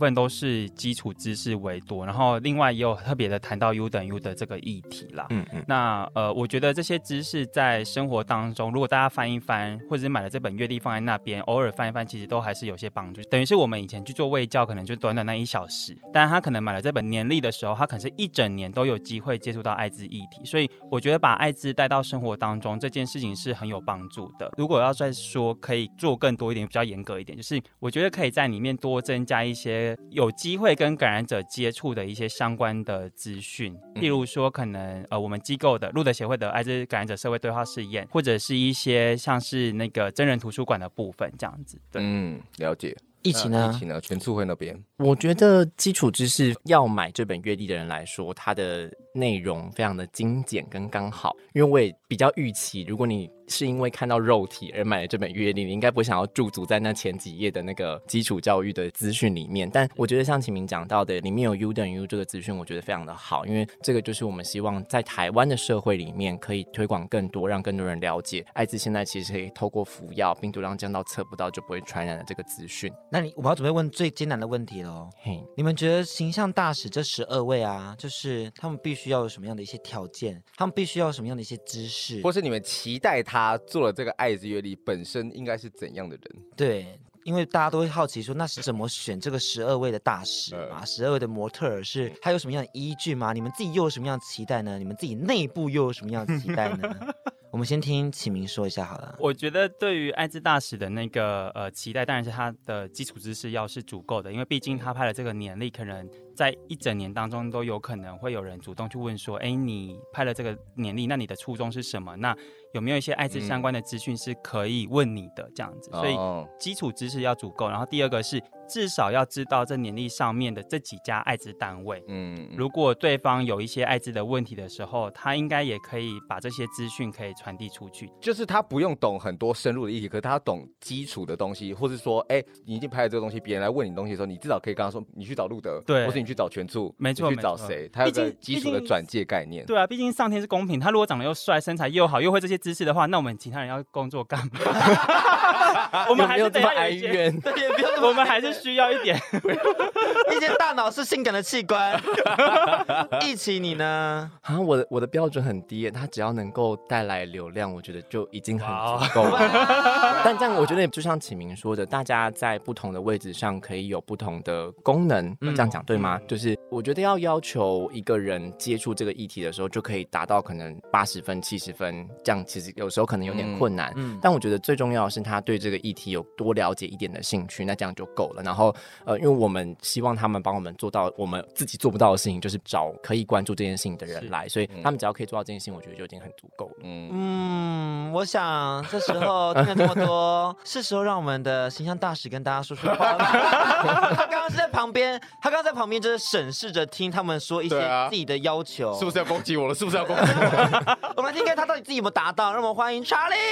分都是基础知识为多，然后另外也有特别的谈到 U 等于 U 的这个议题啦。嗯嗯。那呃，我觉得这些知识在生活当中，如果大家翻一翻，或者是买了这本阅历放在那边，偶尔翻一翻，其实都还是有些帮助。等于是我们以前去做卫教，可能就短短那一小时，但他可能买了这本年历的时候，他可能是一整年都有机会接触到艾滋议题，所以我觉得把艾滋带到生活当中这件事情是很有帮助的。如果要再说可以做更多一点，比较严格一点，就是我觉得可以在里面多增加一些有机会跟感染者接触的一些相关的资讯，例如说可能呃我们机构的路德协会的艾滋感染者社会对话试验，或者是一些像是那个真人图书馆的部分这样子。对， 嗯，了解。 一起呢？ 一起呢？全促会那边， 我觉得基础知识要买这本阅历的人来说，它的内容非常的精简跟刚好，因为我也比较预期，如果你是因为看到肉体而买了这本阅历，你应该不会想要驻足在那前几页的那个基础教育的资讯里面。但我觉得像启明讲到的，里面有 U 等于 U 这个资讯，我觉得非常的好，因为这个就是我们希望在台湾的社会里面可以推广更多，让更多人了解艾滋现在其实可以透过服药，病毒量降到测不到就不会传染的这个资讯。 那你我们要准备问最艰难的问题喽。Hey. 你们觉得形象大使这十二位啊，就是他们必须要有什么样的一些条件？他们必须要有什么样的一些知识？ 或是你们期待他做了这个艾滋阅历本身应该是怎样的人？ 对，因为大家都会好奇说，那是怎么选这个十二位的大使嘛？十二位的模特儿是他有什么样的依据吗？你们自己又有什么样的期待呢？你们自己内部又有什么样的期待呢？我们先听启明说一下好了。 我觉得对于艾滋大使的那个呃期待，当然是他的基础知识要是足够的，因为毕竟他拍了这个年历，可能在一整年当中都有可能会有人主动去问说，哎，你拍了这个年历，那你的初衷是什么？那有没有一些艾滋相关的资讯是可以问你的这样子？所以基础知识要足够。然后第二个是至少要知道这年历上面的这几家艾滋单位。嗯，如果对方有一些艾滋的问题的时候，他应该也可以把这些资讯可以传递出去。 就是他不用懂很多深入的议题，可是他懂基础的东西，或是说，哎，你已经拍了这个东西，别人来问你东西的时候，你至少可以跟他说，你去找路德，对，或是你去找全促， 没错， 你去找谁？他有个基础的转介概念。 对啊，毕竟上天是公平，他如果长得又帅，身材又好，又会这些知识的话，那我们其他人要工作干嘛？我们还是得要有一些，我们还是需要一点一些大脑是性感的器官。一起你呢？ 啊，我的我的标准很低，他只要能够带来流量，我觉得就已经很足够了。但这样我觉得就像启明说的，大家在不同的位置上可以有不同的功能，嗯、这样讲对吗？嗯、就是我觉得要要求一个人接触这个议题的时候，就可以达到可能八十分、七十分，这样其实有时候可能有点困难。嗯嗯、但我觉得最重要的是他对这个议题有多了解一点的兴趣，那这样就够了。然后呃，因为我们希望他们帮我们做到我们自己做不到的事情，就是找可以关注这件事情的人来，所以他们只要可以做到这件事情，我觉得就已经很足够了。嗯嗯，我想这时候听了这么多，是时候让我们的形象大使跟大家说说话了。他刚刚是在旁边，他刚刚在旁边就是审视着听他们说一些自己的要求， 啊、是不是要攻击我了？是不是要攻击我了？ 我们来听看他到底自己有没有达到，让我们欢迎查理。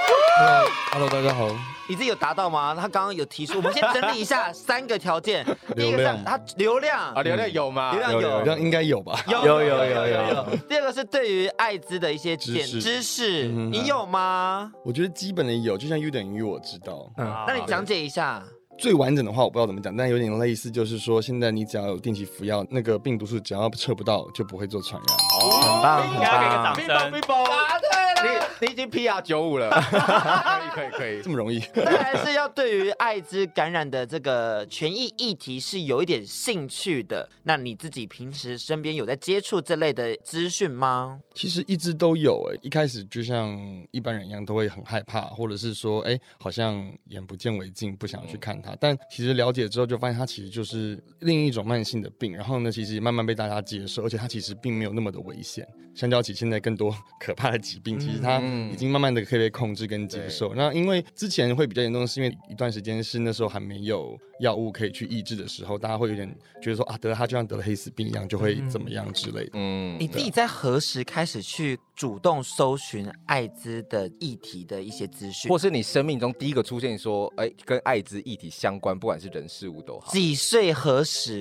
Hello， 大家好。 你自己有达到吗？他刚刚有提出，我们先整理一下三个条件。第一个是他流量啊，流量有吗？ 流量有， 流量应该有吧？ 有有有有有有。 第二个是对于艾滋的一些知识，知识你有吗？ 我觉得基本的有，就像 U 等于 U 我知道。 嗯，那你讲解一下。 最完整的话我不知道怎么讲，但有点类似，就是说现在你只要有定期服药，那个病毒数只要测不到就不会做传染。 哦，很棒，很棒， 给个掌声。 答对了，你你已经 P R 九五了，可以可以可以， 这么容易。 再来是要对于艾滋感染的这个权益议题是有一点兴趣的，那你自己平时身边有在接触这类的资讯吗？ 其实一直都有哎，一开始就像一般人一样，都会很害怕，或者是说，哎，好像眼不见为净，不想去看它。但其实了解之后，就发现它其实就是另一种慢性的病。然后呢，其实也慢慢被大家接受，而且它其实并没有那么的危险。相较起现在更多可怕的疾病，其实它已经慢慢的可以被控制跟接受。那因为之前会比较严重，是因为一段时间是那时候还没有药物可以去抑制的时候，大家会有点觉得说啊，得了它就像得了黑死病一样，就会怎么样之类的。 嗯，你自己在何时开始去主动搜寻艾滋的议题的一些资讯， 或是你生命中第一个出现说，哎，跟艾滋议题相关，不管是人事物都好。 几岁何时？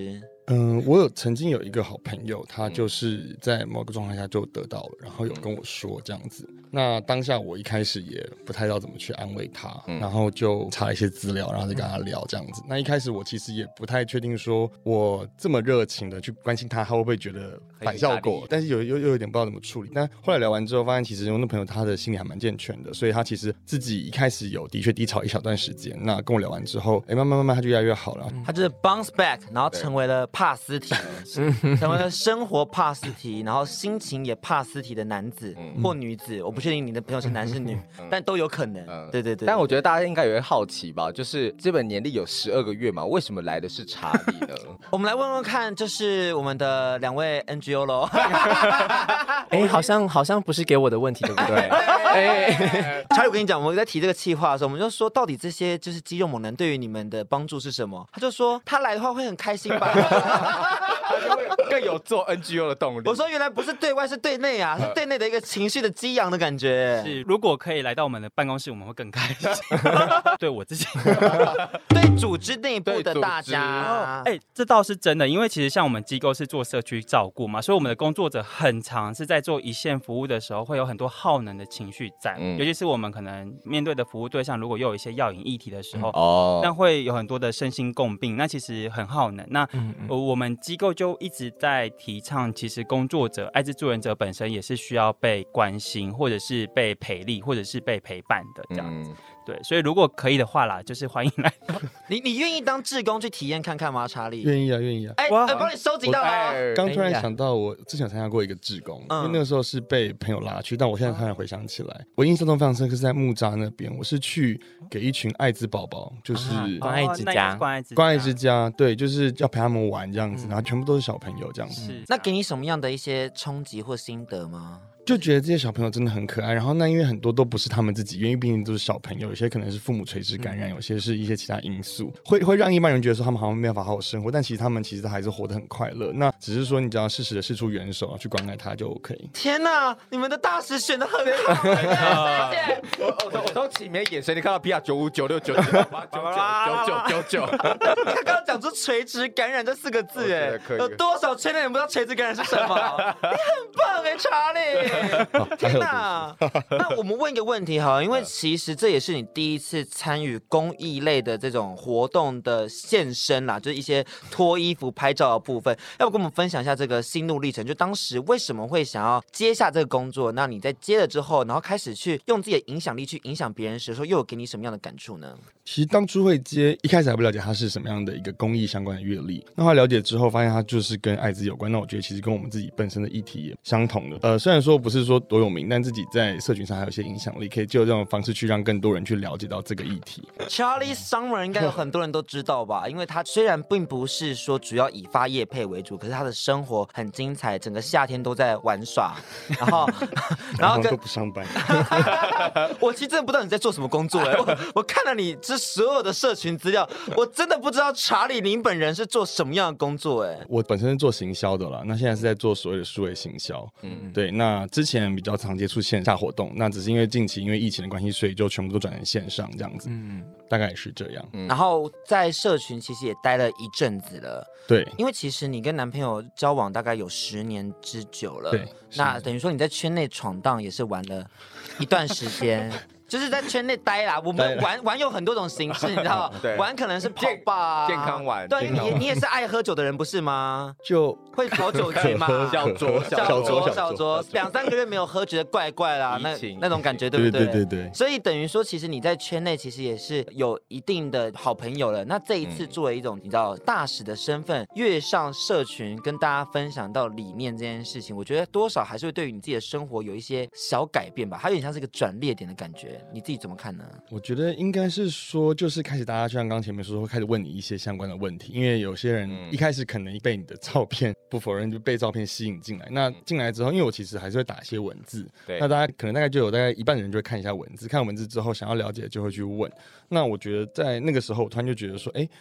嗯，我有曾经有一个好朋友，他就是在某个状态下就得到了，然后有跟我说这样子。那当下我一开始也不太知道怎么去安慰他，嗯、然后就查了一些资料，然后再跟他聊这样子。那一开始我其实也不太确定，说我这么热情的去关心他，他会不会觉得反效果？但是有又又有点不知道怎么处理。但后来聊完之后，发现其实我那朋友他的心理还蛮健全的，所以他其实自己一开始有的确低潮一小段时间。那跟我聊完之后，哎，慢慢慢慢他就越来越好了。 他就是 bounce back， 然后成为了帕斯提，成为了生活帕斯提，然后心情也帕斯提的男子、嗯、或女子。我不确定你的朋友是男是女，嗯、但都有可能。嗯、对对对。 但我觉得大家应该也会好奇吧，就是这本年历有十二个月嘛，为什么来的是查理呢？ 我们来问问看，就是我们的两位 N G O 咯。 哎，好像好像不是给我的问题，对不对？ 哎，查理，我跟你讲，我们在提这个企划的时候，我们就说，到底这些就是肌肉猛男对于你们的帮助是什么？他就说，他来的话会很开心吧。 更有做 N G O 的动力。 我说原来不是对外，是对内啊，是对内的一个情绪的激扬的感觉。 是，如果可以来到我们的办公室，我们会更开心。对我自己， 对组织内部的大家， 哎、欸，这倒是真的，因为其实像我们机构是做社区照顾嘛，所以我们的工作者很常是在做一线服务的时候，会有很多耗能的情绪在，嗯、尤其是我们可能面对的服务对象，如果又有一些药瘾议题的时候，哦，那会有很多的身心共病，那其实很耗能。那、嗯嗯、我们机构就一直在提倡，其实工作者、艾滋助人者本身也是需要被关心，或者是被培力，或者是被陪伴的这样子。嗯，对，所以如果可以的话啦，就是欢迎来到。 你你愿意当志工去体验看看吗，查理？ 愿意啊，愿意啊。 哎，我帮你收集到了。 刚突然想到，我之前参加过一个志工，嗯、因为那个时候是被朋友拉去，但我现在突然回想起来，我印象中非常深刻是在木栅那边，我是去给一群艾滋宝宝，就是关爱之家， 关爱之关爱之家，对，就是要陪他们玩这样子，嗯、然后全部都是小朋友这样子。 是，那给你什么样的一些冲击或心得吗？ 就觉得这些小朋友真的很可爱，然后那因为很多都不是他们自己，因为毕竟都是小朋友，有些可能是父母垂直感染，嗯、有些是一些其他因素，会会让一般人觉得说他们好像没办法好好生活，但其实他们其实还是活得很快乐。那只是说你只要适时的释出援手，去关爱他就 OK。 天哪，你们的大使选得很好，谢谢。 我我我从启明的眼神，你看到 P R 九五九六九九八九九九九九， 他刚刚讲出垂直感染这四个字，哎，有多少圈内人不知道垂直感染是什么？你很棒哎，查理。天哪！那我们问一个问题好了，因为其实这也是你第一次参与公益类的这种活动的现身啦，就是一些脱衣服拍照的部分，要不跟我们分享一下这个心路历程？就当时为什么会想要接下这个工作？那你在接了之后，然后开始去用自己的影响力去影响别人时，说又有给你什么样的感触呢？ 其实当初会接，一开始还不了解它是什么样的一个公益相关的阅历，那后来了解之后，发现它就是跟艾滋有关。那我觉得其实跟我们自己本身的议题也相同的。呃，虽然说不是说多有名，但自己在社群上还有一些影响力，可以就这种方式去让更多人去了解到这个议题。 Charlie Summer 应该有很多人都知道吧？因为他虽然并不是说主要以发业配为主，可是他的生活很精彩，整个夏天都在玩耍，然后然后都不上班。 我其实真的不知道你在做什么工作哎、欸，我我看了你这所有的社群资料，我真的不知道查理您本人是做什么样的工作哎、欸。 我本身是做行销的啦，那现在是在做所谓的数位行销，嗯，对。那之前比较常接触线下活动，那只是因为近期因为疫情的关系，所以就全部都转成线上这样子，嗯，大概也是这样。 嗯、然后在社群其实也待了一阵子了， 对， 因为其实你跟男朋友交往大概有十年之久了， 对， 那等于说你在圈内闯荡也是玩了一段时间。就是在圈内待啦，我们玩玩有很多种形式，你知道，玩可能是跑吧， 健康玩。 对，你你也是爱喝酒的人不是吗？ 就会跑酒局嘛， 小酌小酌小酌，两三个月没有喝，觉得怪怪啦，那那种感觉对不对？ 对对对。 所以等于说，其实你在圈内其实也是有一定的好朋友了。那这一次作为一种你知道大使的身份，跃上社群跟大家分享到理念这件事情，我觉得多少还是会对于你自己的生活有一些小改变吧，它有点像是一个转捩点的感觉。你自己怎么看呢？ 我觉得应该是说，就是开始大家就像刚前面说，会开始问你一些相关的问题，因为有些人一开始可能被你的照片，不否认就被照片吸引进来。那进来之后，因为我其实还是会打一些文字，那大家可能大概就有大概一半的人就会看一下文字，看文字之后想要了解就会去问。那我觉得在那个时候，我突然就觉得说，哎。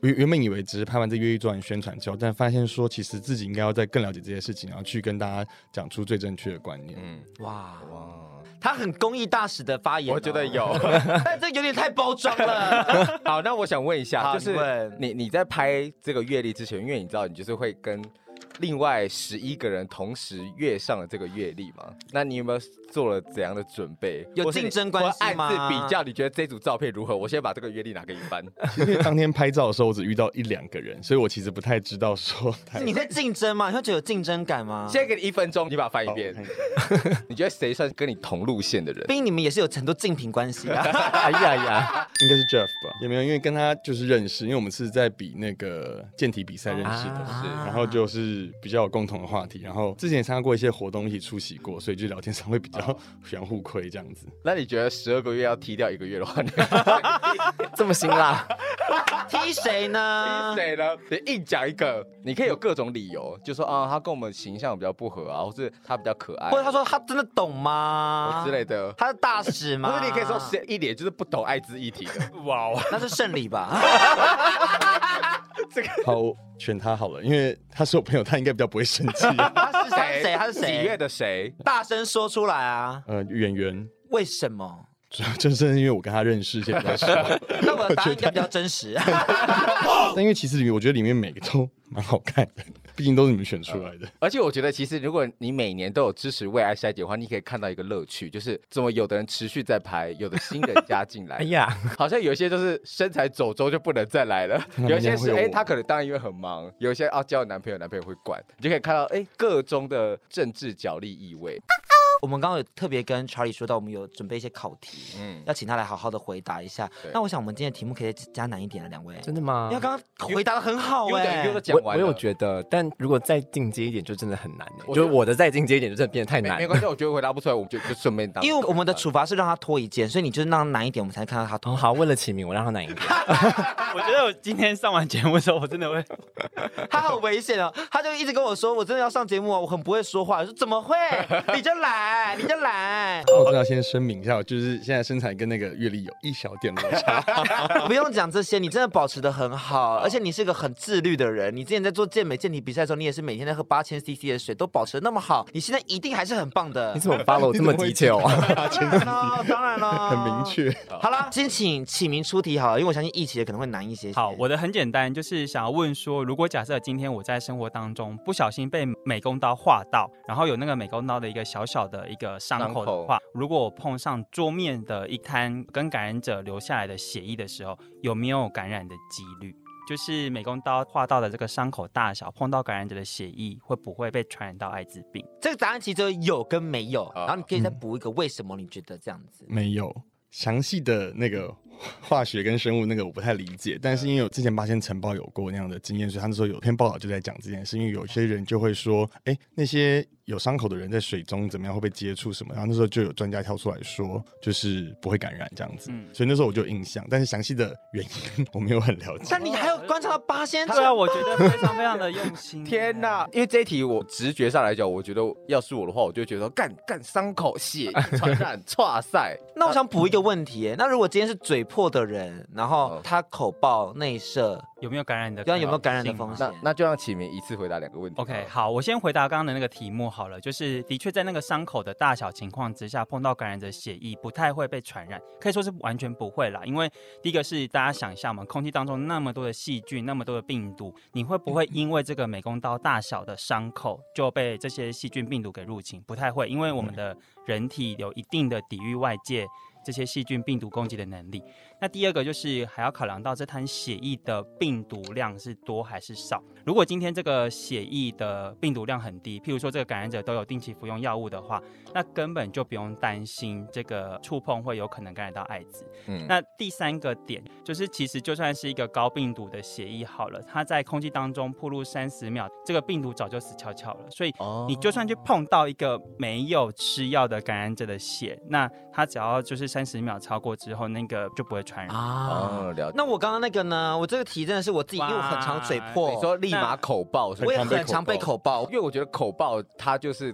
原原本以为只是拍完这乐意做完宣传之后，但发现说其实自己应该要再更了解这些事情，然后去跟大家讲出最正确的观念。嗯， 哇哇。他很公益大使的发言、哦， 我觉得有， 但这有点太包装了。 好，那我想问一下，就是你你你在拍这个阅历之前，因为你知道你就是会跟另外十一个人同时阅上了这个阅历嘛？那你有没有做了怎样的准备？ 有竞争关系吗？ 暗自比较，你觉得这组照片如何？我先把这个阅历拿给你翻。 因为当天拍照的时候，我只遇到一两个人，所以我其实不太知道说。 你在竞争吗？你会觉得有竞争感吗？ 现在给你一分钟，你把它翻一遍。Oh, 你觉得谁算是跟你同路线的人？ 毕竟你们也是有很多竞品关系啊。 哎呀呀， 应该是 Jeff 吧？也没有，因为跟他就是认识，因为我们是在比那个健体比赛认识的，是、啊，然后就是比较有共同的话题，然后之前也参加过一些活动，一起出席过，所以就聊天上会比较喜欢互亏这样子。 那你觉得十二个月要踢掉一个月的话，你这么辛辣？ 踢谁呢？ 踢谁呢？你硬讲一个，你可以有各种理由，就说啊，他跟我们形象比较不合啊，或是他比较可爱， 或者他说他真的懂吗之类的， 他是大使吗？ 或者你可以说是一脸就是不懂艾滋议题的， 哇哦， 那是胜利吧？ 这个好选他好了，因为他是我朋友，他应该比较不会生气。 他是谁？他是谁？ 几月的谁？ 大声说出来啊！ 呃，圆圆。 为什么？ 主要就是因为我跟他认识，现在比较熟。 那我的答案应该比较真实。 但因为其实我觉得里面每个都蛮好看的，毕竟都是你们选出来的。 而且我觉得，其实如果你每年都有支持为爱筛检的话，你可以看到一个乐趣，就是怎么有的人持续在拍，有的新人加进来。 哎呀， 好像有一些就是身材走周就不能再来了，有一些是哎、欸，他可能当然因为很忙，有一些啊交男朋友，男朋友会管，你就可以看到哎、欸、各中的政治角力意味。 我们刚刚有特别跟 Charlie 说到，我们有准备一些考题，嗯，要请他来好好的回答一下。那我想我们今天的题目可以加难一点了，两位。 真的吗？ 因为刚刚回答的很好哎、 欸， 我我有觉得，但如果再进阶一点，就真的很难哎、欸。就是我的再进阶一点，就真的变得太难。 没关系，我觉得回答不出来，我们就就顺便答。 因为我们的处罚是让他脱一件，所以你就是让他难一点，我们才看到他脱。 哦、好，为了起名，我让他难一点。 我觉得我今天上完节目的时候，我真的会， 他好危险哦，他就一直跟我说，我真的要上节目，我很不会说话。我说怎么会？你就来，你就来。 我真的要先声明一下，就是现在身材跟那个阅历有一小点落差。 不用讲这些，你真的保持得很好，而且你是个很自律的人。你之前在做健美健体比赛的时候，你也是每天在喝八千 C C 的水，都保持得那么好。你现在一定还是很棒的。 你怎么 follow 这么 detail 啊？ 当然了，当然了， 很明确。 好了，先请启明出题好了，因为我相信一起的可能会难一些些。 好，我的很简单，就是想要问说，如果假设今天我在生活当中不小心被美工刀划到，然后有那个美工刀的一个小小的一个伤口的话，如果我碰上桌面的一滩跟感染者留下来的血液的时候，有没有感染的几率？就是美工刀划到的这个伤口大小，碰到感染者的血液会不会被传染到艾滋病？ 这个答案其实有跟没有，然后你可以再补一个为什么你觉得这样子？ 没有详细的那个化学跟生物那个我不太理解，但是因为我之前八仙城堡有过那样的经验，所以他那时候有篇报道就在讲这件事。因为有些人就会说，哎，那些有伤口的人在水中怎么样会被接触什么，然后那时候就有专家跳出来说，就是不会感染这样子。嗯、所以那时候我就有印象，但是详细的原因我没有很了解。 但你还有观察到八仙城堡？ 对啊，我觉得非常非常的用心。 天哪！因为这一题我直觉上来讲，我觉得要是我的话，我就觉得干干伤口血传染，剉赛。 那我想补一个问题，那如果今天是嘴破的人，然后他口爆内射， 有没有感染的？ 对啊，有没有感染的风险？ 那那就让启明一次回答两个问题。 OK， 好，我先回答刚刚的那个题目好了，就是的确在那个伤口的大小情况之下，碰到感染者血液不太会被传染，可以说是完全不会啦。因为第一个是大家想一下，我们空气当中那么多的细菌，那么多的病毒，你会不会因为这个美工刀大小的伤口就被这些细菌病毒给入侵？不太会，因为我们的人体有一定的抵御外界这些细菌病毒攻击的能力。那第二个就是还要考量到这滩血液的病毒量是多还是少。如果今天这个血液的病毒量很低，譬如说这个感染者都有定期服用药物的话，那根本就不用担心这个触碰会有可能感染到艾滋。嗯，那第三个点就是，其实就算是一个高病毒的血液好了，它在空气当中暴露三十秒，这个病毒早就死翘翘了。所以你就算去碰到一个没有吃药的感染者的血，那它只要就是三十秒超过之后，那个就不会传染啊。了解。那我刚刚那个呢？我这个题真的是我自己，因为我很常嘴破， 你说立马口爆， 我也很常被口爆， 因为我觉得口爆它就是刚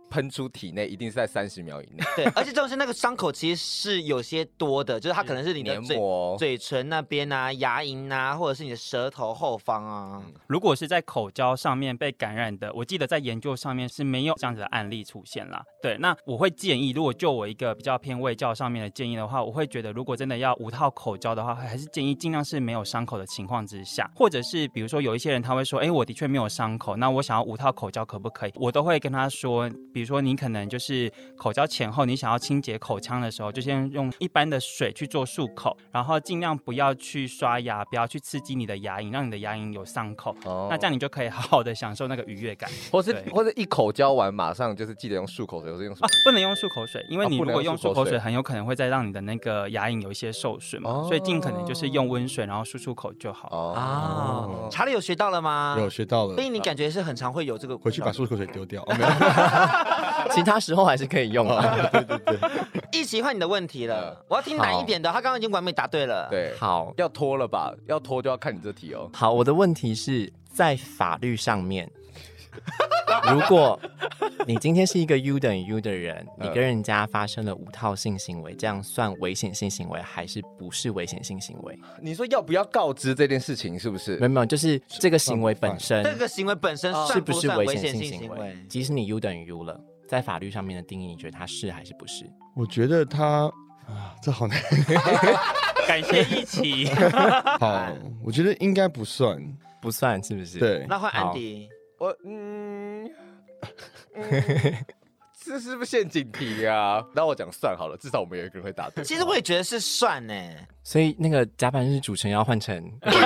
喷出体内，一定是在三十秒以内。 对，而且这种是那个伤口其实是有些多的，就是它可能是你的嘴嘴唇那边啊、牙龈啊，或者是你的舌头后方啊。 如果是在口交上面被感染的，我记得在研究上面是没有这样子的案例出现啦。对，那我会建议，如果就我一个比较偏卫教上面的建议的话，我会觉得如果真的要无套口交的话，还是建议尽量是没有伤口的情况之下，或者是比如说有一些人他会说，哎，我的确没有伤口，那我想要无套口交可不可以？我都会跟他说，比如说你可能就是口交前后，你想要清洁口腔的时候，就先用一般的水去做漱口，然后尽量不要去刷牙，不要去刺激你的牙龈，让你的牙龈有伤口。哦、那这样你就可以好好的享受那个愉悦感， 或是或者一口交完马上就是记得用漱口水，或是用漱口水、 啊、不能用漱口水，因为你如果用漱口水，很有可能会再让你的那个牙龈有一些受损嘛，哦、所以尽可能就是用温水，然后漱漱口就好。哦， 哦查理有学到了吗？ 有学到了。 所以你感觉是很常会有这个， 回去把漱口水丢掉。哦、没有其他时候还是可以用啊。 对对对。 一起换你的问题了，我要听难一点的。他刚刚已经完美答对了。 对， 好， 要拖了吧？要拖就要看你这题哦。 好，我的问题是在法律上面。如果你今天是一个 U 等于 U 的人，你跟人家发生了无套性行为，这样算危险性行为还是不是危险性行为？ 你说要不要告知这件事情是不是？ 没有没有，就是这个行为本身， 这个行为本身是不是危险性行为？即使你 U 等于 U 了，在法律上面的定义，你觉得它是还是不是？ 我觉得它啊，这好难。 感谢一起。 好，我觉得应该不算， 不算是不是？ 对， 那换安迪。 我嗯，嗯这是不是陷阱题啊？那我讲算好了，至少我们有一个人会答对。 其实我也觉得是算呢， 所以那个甲板日主持人要换成。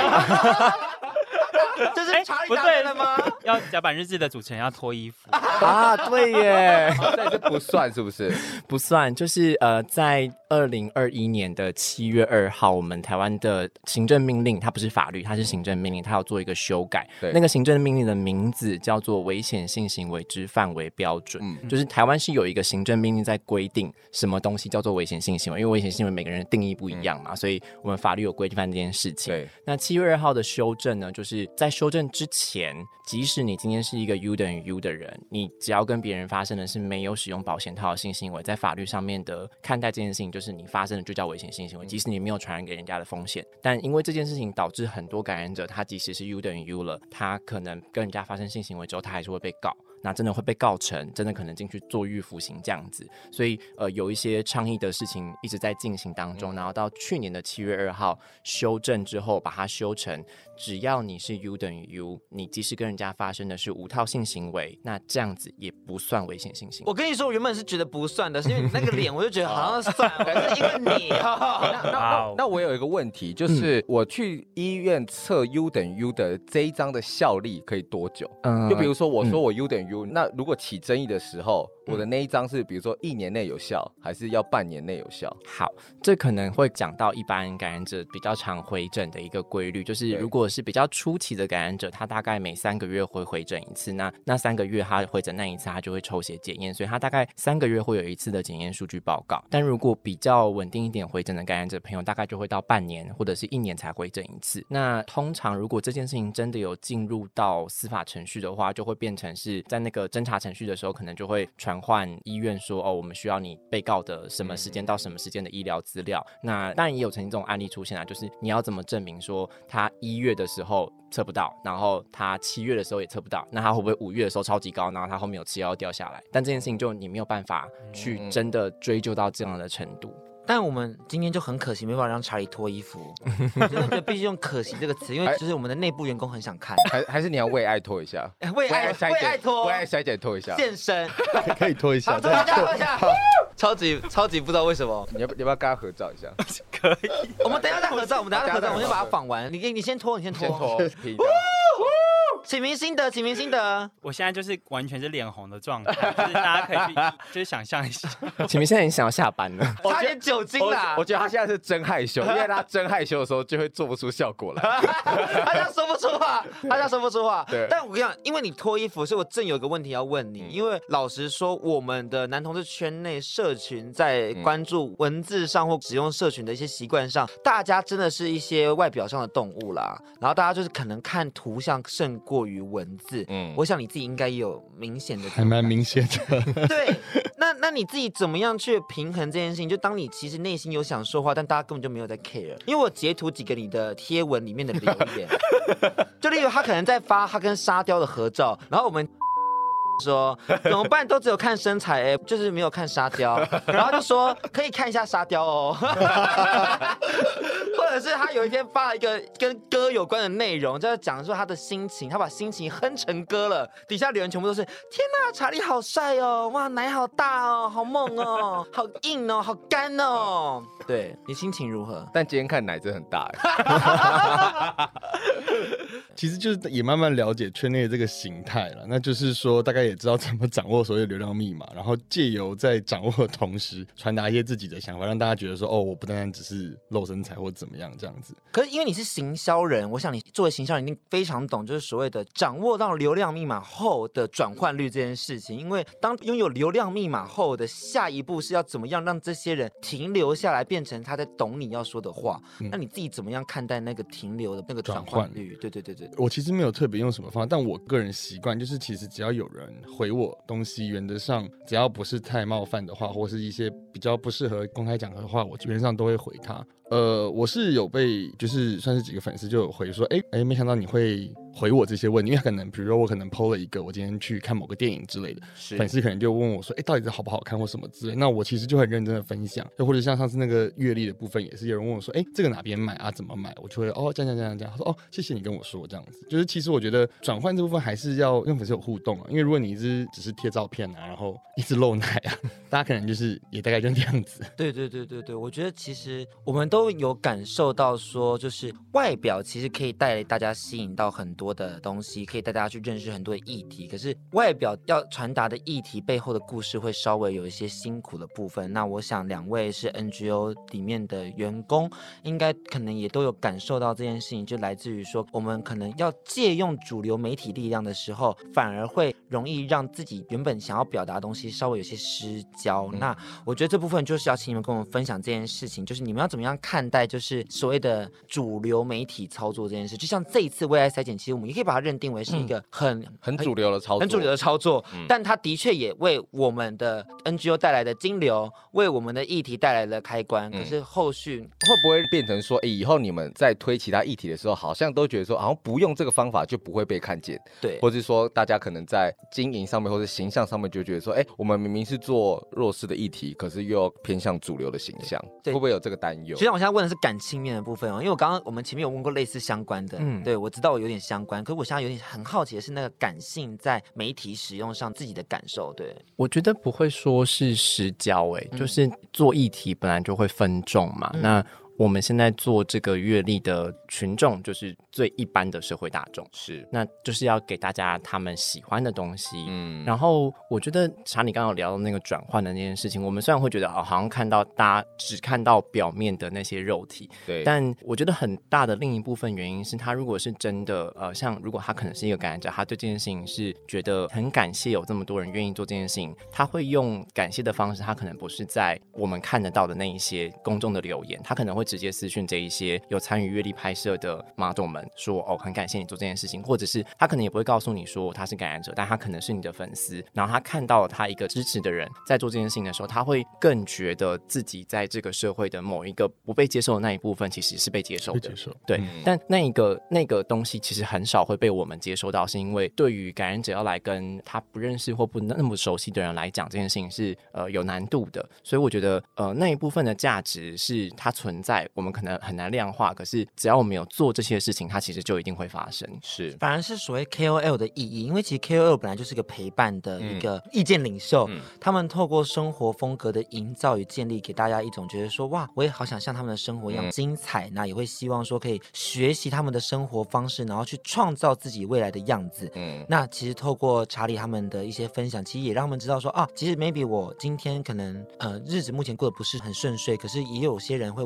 这是查理答对了吗？ 要甲板日志的主持人要脱衣服啊？对耶， 所以这不算是不是？ 不算，就是呃，在二零二一年的七月二号，我们台湾的行政命令，它不是法律，它是行政命令，它要做一个修改。那个行政命令的名字叫做《危险性行为之范围标准》，嗯，就是台湾是有一个行政命令在规定什么东西叫做危险性行为，因为危险性行为每个人的定义不一样嘛，嗯、所以我们法律有规范这件事情。对，那七月二号的修正呢，就是在修正之前，即使你今天是一个 U 等于 U 的人，你只要跟别人发生的是没有使用保险套的性行为，在法律上面的看待这件事情，就是你发生的就叫危险性行为，即使你没有传染给人家的风险。但因为这件事情导致很多感染者，他即使是 U 等于 U 了，他可能跟人家发生性行为之后，他还是会被告。那真的会被告成，真的可能进去坐狱服刑这样子，所以呃有一些倡议的事情一直在进行当中，然后到去年的七月二号修正之后，把它修成只要你是 U 等于 U， 你即使跟人家发生的是无套性行为，那这样子也不算危险性行为。 我跟你说，我原本是觉得不算的，是因为你那个脸，我就觉得好像算，可是因为你。 那, 那, 那, 那我有一个问题，就是我去医院测 U 等于 U 的这一张的效力可以多久？嗯，就比如说我说我 U 等于 U，、嗯、那如果起争议的时候，我的那一张是比如说一年内有效，还是要半年内有效？ 好，这可能会讲到一般感染者比较常回诊的一个规律，就是如果是比较初期的感染者，他大概每三个月会回诊一次，那那三个月他回诊那一次，他就会抽血检验，所以他大概三个月会有一次的检验数据报告。但如果比较稳定一点回诊的感染者朋友，大概就会到半年或者是一年才回诊一次。那通常如果这件事情真的有进入到司法程序的话，就会变成是在那个侦查程序的时候，可能就会传唤医院说，哦，我们需要你被告的什么时间到什么时间的医疗资料。那当然也有曾经这种案例出现啊，就是你要怎么证明说他一月的时候测不到，然后他七月的时候也测不到，那他会不会五月的时候超级高，然后他后面有吃药掉下来？但这件事情就你没有办法去真的追究到这样的程度。 但我们今天就很可惜，没办法让查理脱衣服，真的必须用可惜这个词，因为就是我们的内部员工很想看。 还还是你要为爱脱一下， 为爱为爱脱， 为爱筛检脱一下， 现身可以脱一下， 脱一下，脱一下，超级超级不知道为什么。 你要你要不要跟他合照一下？ 可以， 我们等一下再合照，我们等一下再合照，我们先把它访完。你你先脱，你先脱， 先脱。 请明心得，请明心得。 我现在就是完全是脸红的状态，就是大家可以去就是想象一下。 请明现在已经想要下班了， 差点酒精啦。 我觉得他现在是真害羞，因为他真害羞的时候就会做不出效果来。 他家说不出话，他家说不出话。 对。 但我跟你讲，因为你脱衣服，所以我正有一个问题要问你。嗯、因为老实说，我们的男同志圈内社群在关注文字上或使用社群的一些习惯上，大家真的是一些外表上的动物啦。然后大家就是可能看图像胜过过于文字。嗯，我想你自己应该也有明显的， 还蛮明显的。 对，那那你自己怎么样去平衡这件事情？就当你其实内心有想说话，但大家根本就没有在 care。因为我截图几个你的贴文里面的留言，就例如他可能在发他跟沙雕的合照，然后我们说怎么办？都只有看身材、欸，就是没有看沙雕。然后就说可以看一下沙雕哦，或者是他有一天发了一个跟歌有关的内容，就是讲说他的心情，他把心情哼成歌了。底下留言全部都是：天哪，查理好帅哦，哇，奶好大哦，好猛哦，好硬哦，好干哦。对，你心情如何？ 但今天看奶真的很大其实就是也慢慢了解圈内的这个形态了，那就是说大概也知道怎么掌握所谓的流量密码，然后借由在掌握的同时传达一些自己的想法，让大家觉得说哦，我不单单只是露身材或怎么样这样子。 可是因为你是行销人，我想你作为行销人一定非常懂，就是所谓的掌握到流量密码后的转换率这件事情。因为当拥有流量密码后的下一步是要怎么样让这些人停留下来，变成他在懂你要说的话。嗯、那你自己怎么样看待那个停留的那个转换率？对对对对。 我其实没有特别用什么方法，但我个人习惯就是，其实只要有人回我东西，原则上只要不是太冒犯的话，或是一些比较不适合公开讲的话，我基本上都会回他。呃，我是有被就是算是几个粉丝就有回说，哎哎、欸欸，没想到你会回我这些问题，因为他可能比如说我可能 po 了一个我今天去看某个电影之类的，粉丝可能就问我说，哎、欸，到底这好不好看或什么之类的，那我其实就很认真的分享，又或者像上次那个阅历的部分，也是有人问我说，哎、欸，这个哪边买啊，怎么买，我就会哦这样这样这样，他说哦谢谢你跟我说这样子，就是其实我觉得转换这部分还是要跟粉丝有互动啊，因为如果你一直只是贴照片啊，然后一直露奶啊，大家可能就是也大概就这样子。 对对对对对，我觉得其实我们都有感受到说，就是外表其实可以带大家吸引到很多的东西，可以带大家去认识很多的议题，可是外表要传达的议题背后的故事会稍微有一些辛苦的部分。那我想两位是 N G O 里面的员工，应该可能也都有感受到这件事情，就来自于说我们可能要借用主流媒体力量的时候，反而会容易让自己原本想要表达的东西稍微有些失焦。嗯、那我觉得这部分就是要请你们跟我们分享这件事情，就是你们要怎么样看待就是所谓的主流媒体操作这件事。就像这一次为爱筛检，其实我们也可以把它认定为是一个很、嗯、 很主流的操作， 很主流的操作，嗯、但它的确也为我们的 N G O 带来的金流，为我们的议题带来了开关。嗯、可是后续会不会变成说，哎，以后你们在推其他议题的时候，好像都觉得说，好像不用这个方法就不会被看见， 对， 或者是说大家可能在经营上面或者形象上面就觉得说，哎，我们明明是做弱势的议题，可是又要偏向主流的形象，会不会有这个担忧？ 其实我现在问的是感情面的部分哦，因为我刚刚我们前面有问过类似相关的，嗯，对我知道我有点相关，可是我现在有点很好奇的是那个感性在媒体使用上自己的感受。对， 我觉得不会说是失焦，哎、欸，嗯、就是做议题本来就会分众嘛，嗯、那。我们现在做这个阅历的群众，就是最一般的社会大众， 是， 那就是要给大家他们喜欢的东西。嗯，然后我觉得查理刚刚有聊到那个转换的那件事情，我们虽然会觉得哦，好像看到大家只看到表面的那些肉体， 对， 但我觉得很大的另一部分原因是他如果是真的，呃，像如果他可能是一个感染者，他对这件事情是觉得很感谢有这么多人愿意做这件事情，他会用感谢的方式，他可能不是在我们看得到的那一些公众的留言，他可能会直接私讯这一些有参与阅历拍摄的 model 们说，哦，很感谢你做这件事情，或者是他可能也不会告诉你说他是感染者，但他可能是你的粉丝，然后他看到他一个支持的人在做这件事情的时候，他会更觉得自己在这个社会的某一个不被接受的那一部分其实是被接受的， 被接受， 对， 嗯、 但那一个那个东西其实很少会被我们接收到，是因为对于感染者要来跟他不认识或不那么熟悉的人来讲这件事情是呃有难度的，所以我觉得呃那一部分的价值是它存在，我们可能很难量化，可是只要我们有做这些事情，它其实就一定会发生。 是， 反而是所谓 K O L 的意义，因为其实 K O L 本来就是一个陪伴的一个意见领袖，嗯、他们透过生活风格的营造与建立，给大家一种觉得说，哇，我也好想像他们的生活一样精彩，嗯、那也会希望说可以学习他们的生活方式，然后去创造自己未来的样子。嗯，那其实透过查理他们的一些分享，其实也让他们知道说，啊，其实 maybe 我今天可能呃日子目前过得不是很顺遂，可是也有些人会为我发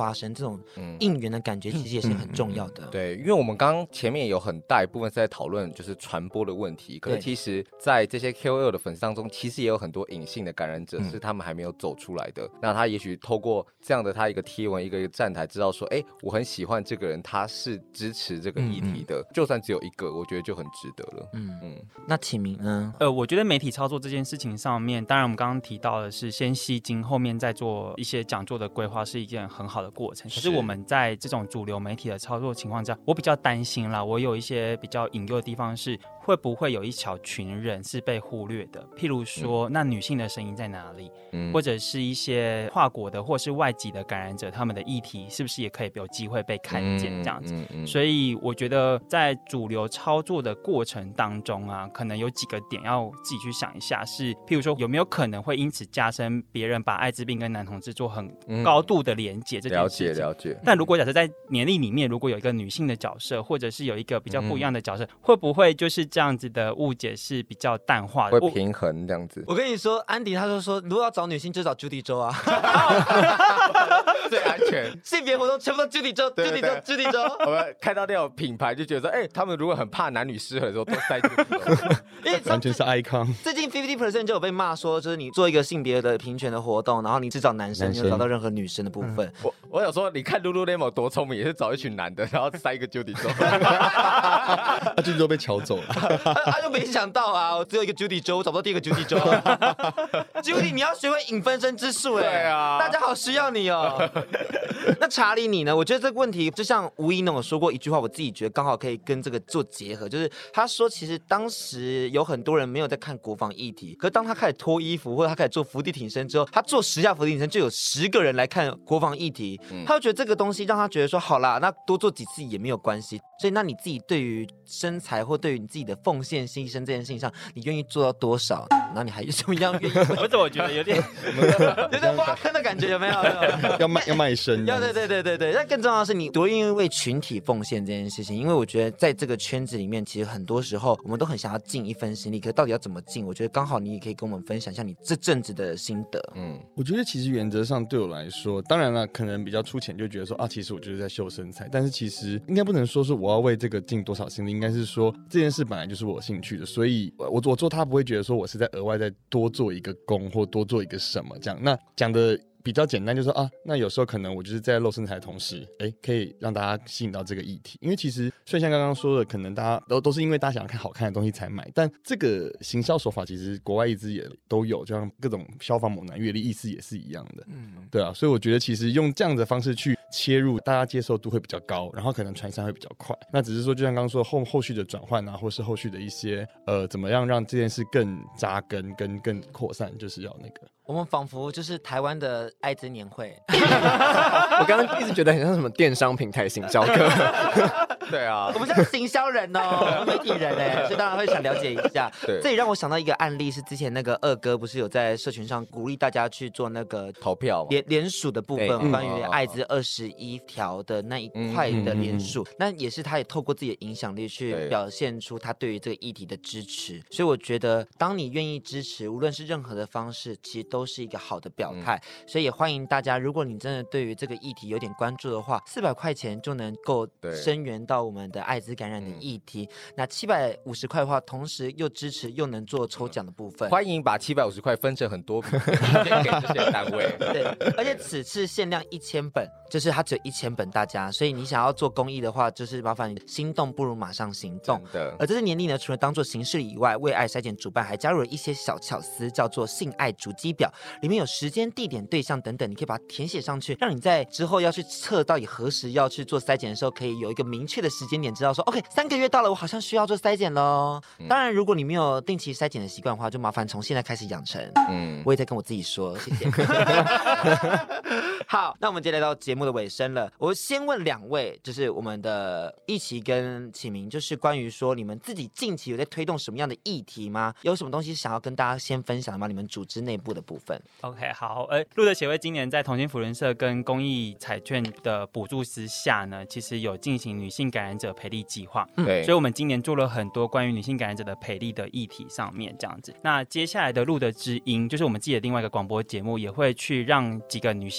发生，这种应援的感觉其实也是很重要的。嗯嗯嗯、 对，因为我们刚刚前面有很大一部分是在讨论就是传播的问题，可是其实在这些 K O L 的粉丝当中，其实也有很多隐性的感染者是他们还没有走出来的。嗯、那他也许透过这样的他一个贴文一个站台，知道说，哎，我很喜欢这个人，他是支持这个议题的，嗯嗯就算只有一个，我觉得就很值得了。嗯嗯，那启明呢？ 呃，我觉得媒体操作这件事情上面，当然我们刚刚提到的是先吸睛，后面再做一些讲座的规划，是一件很好的过程。可是我们在这种主流媒体的操作情况下，我比较担心啦，我有一些比较隐忧的地方是，会不会有一小群人是被忽略的？譬如说，嗯、那女性的声音在哪里？嗯、或者是一些跨国的或是外籍的感染者，他们的议题是不是也可以有机会被看见？这样子。嗯嗯嗯、所以我觉得在主流操作的过程当中啊，可能有几个点要自己去想一下，是譬如说有没有可能会因此加深别人把艾滋病跟男同志做很高度的连结这件事情。 了解了解。 但如果假设在年历里面，如果有一个女性的角色，或者是有一个比较不一样的角色，嗯、会不会就是这样子的误解是比较淡化的？ 会平衡这样子。 我跟你说，安迪他就说，如果要找女性就找 Judy 周啊， 最安全。 性别活动全部都 Judy 周 ，Judy 周 ，Judy 周。 我们看到那种品牌就觉得说，哎、欸，他们如果很怕男女失衡的时候，都塞 Judy 周，完全是 icon。 最近 百分之五十 就有被骂说，就是你做一个性别的平权的活动，然后你只找男生，没有找到任何女生的部分。嗯、 我我有说，你看 Lululemon 多聪明，也是找一群男的，然后塞一个 Judy 周， 他 Judy 周被抢走了。 他, 他就没想到啊，我只有一个 Judy 周，我找不到第二个 Judy 周、啊。Judy， 你要学会引分身之术哎、欸， 对啊， 大家好需要你哦。那查理你呢？我觉得这个问题就像吴一农有说过一句话，我自己觉得刚好可以跟这个做结合，就是他说其实当时有很多人没有在看国防议题，可是当他开始脱衣服或者他开始做伏地挺身之后，他做十下伏地挺身就有十个人来看国防议题，嗯、他就觉得这个东西让他觉得说好啦，那多做几次也没有关系。所以那你自己对于身材或对于你自己的奉献牺牲这件事情上，你愿意做到多少？然后你还有什么样愿意？ 不是，我觉得有点有点挖坑的感觉，有没有？ 要卖要卖身， 要对对对对对。但更重要的是，你多愿意为群体奉献这件事情。因为我觉得在这个圈子里面，其实很多时候我们都很想要尽一份心力，可是到底要怎么尽？我觉得刚好你也可以跟我们分享一下你这阵子的心得。 嗯，我觉得其实原则上对我来说，当然了，可能比较粗浅，就觉得说啊，其实我就是在秀身材，但是其实应该不能说是我要为这个尽多少心力，应该是说这件事本来就是我兴趣的，所以我我做他不会觉得说我是在额外再多做一个功或多做一个什么这样。那讲的比较简单，就是说啊，那有时候可能我就是在露身材的同时，哎，可以让大家吸引到这个议题。因为其实，虽然像刚刚说的，可能大家都都是因为大家想要看好看的东西才买，但这个行销手法其实国外一直也都有，就像各种消防猛男阅历意思也是一样的。嗯，对啊，所以我觉得其实用这样的方式去切入，大家接受度会比较高，然后可能传散会比较快。那只是说，就像刚刚说后后续的转换啊，或是后续的一些呃，怎么样让这件事更扎根、跟更扩散，就是要那个。 我们仿佛就是台湾的艾滋年会。 我刚刚一直觉得很像什么电商平台行销课。 对啊， 我们是行销人哦，媒体人哎，所以当然会想了解一下。 对， 这也让我想到一个案例，是之前那个二哥不是有在社群上鼓励大家去做那个投票联联署的部分，嗯、关于艾滋二十一条的那一块的联署，嗯嗯嗯、那也是他也透过自己的影响力去表现出他对于这个议题的支持。所以我觉得，当你愿意支持，无论是任何的方式，其实都是一个好的表态。嗯、所以也欢迎大家，如果你真的对于这个议题有点关注的话，四百块钱就能够声援到我们的艾滋感染的议题。嗯、那七百五十块的话，同时又支持又能做抽奖的部分。 欢迎把七百五十块分成很多笔先给这些单位。 对，而且此次限量一千本，就是它只有一千本，大家，所以你想要做公益的话，就是麻烦你心动不如马上行动。 的。 而这次年历呢，除了当做形式以外，为爱筛检主办还加入了一些小巧思，叫做性爱足迹表，里面有时间、地点、对象等等，你可以把它填写上去，让你在之后要去测到底何时要去做筛检的时候，可以有一个明确的时间点，知道说 OK 三个月到了，我好像需要做筛检咯。嗯、当然，如果你没有定期筛检的习惯的话，就麻烦从现在开始养成。嗯，我也在跟我自己说，谢谢。好，那我们接下来到节目的尾声了。我先问两位，就是我们的一起跟启明，就是关于说你们自己近期有在推动什么样的议题吗？有什么东西想要跟大家先分享吗？你们组织内部的部分。 OK， 好，呃，路德协会今年在同心扶轮社跟公益彩券的补助之下呢，其实有进行女性感染者培力计划。对、嗯，所以我们今年做了很多关于女性感染者的培力的议题上面这样子。那接下来的路德之音，就是我们自己的另外一个广播节目，也会去让几个女性感染者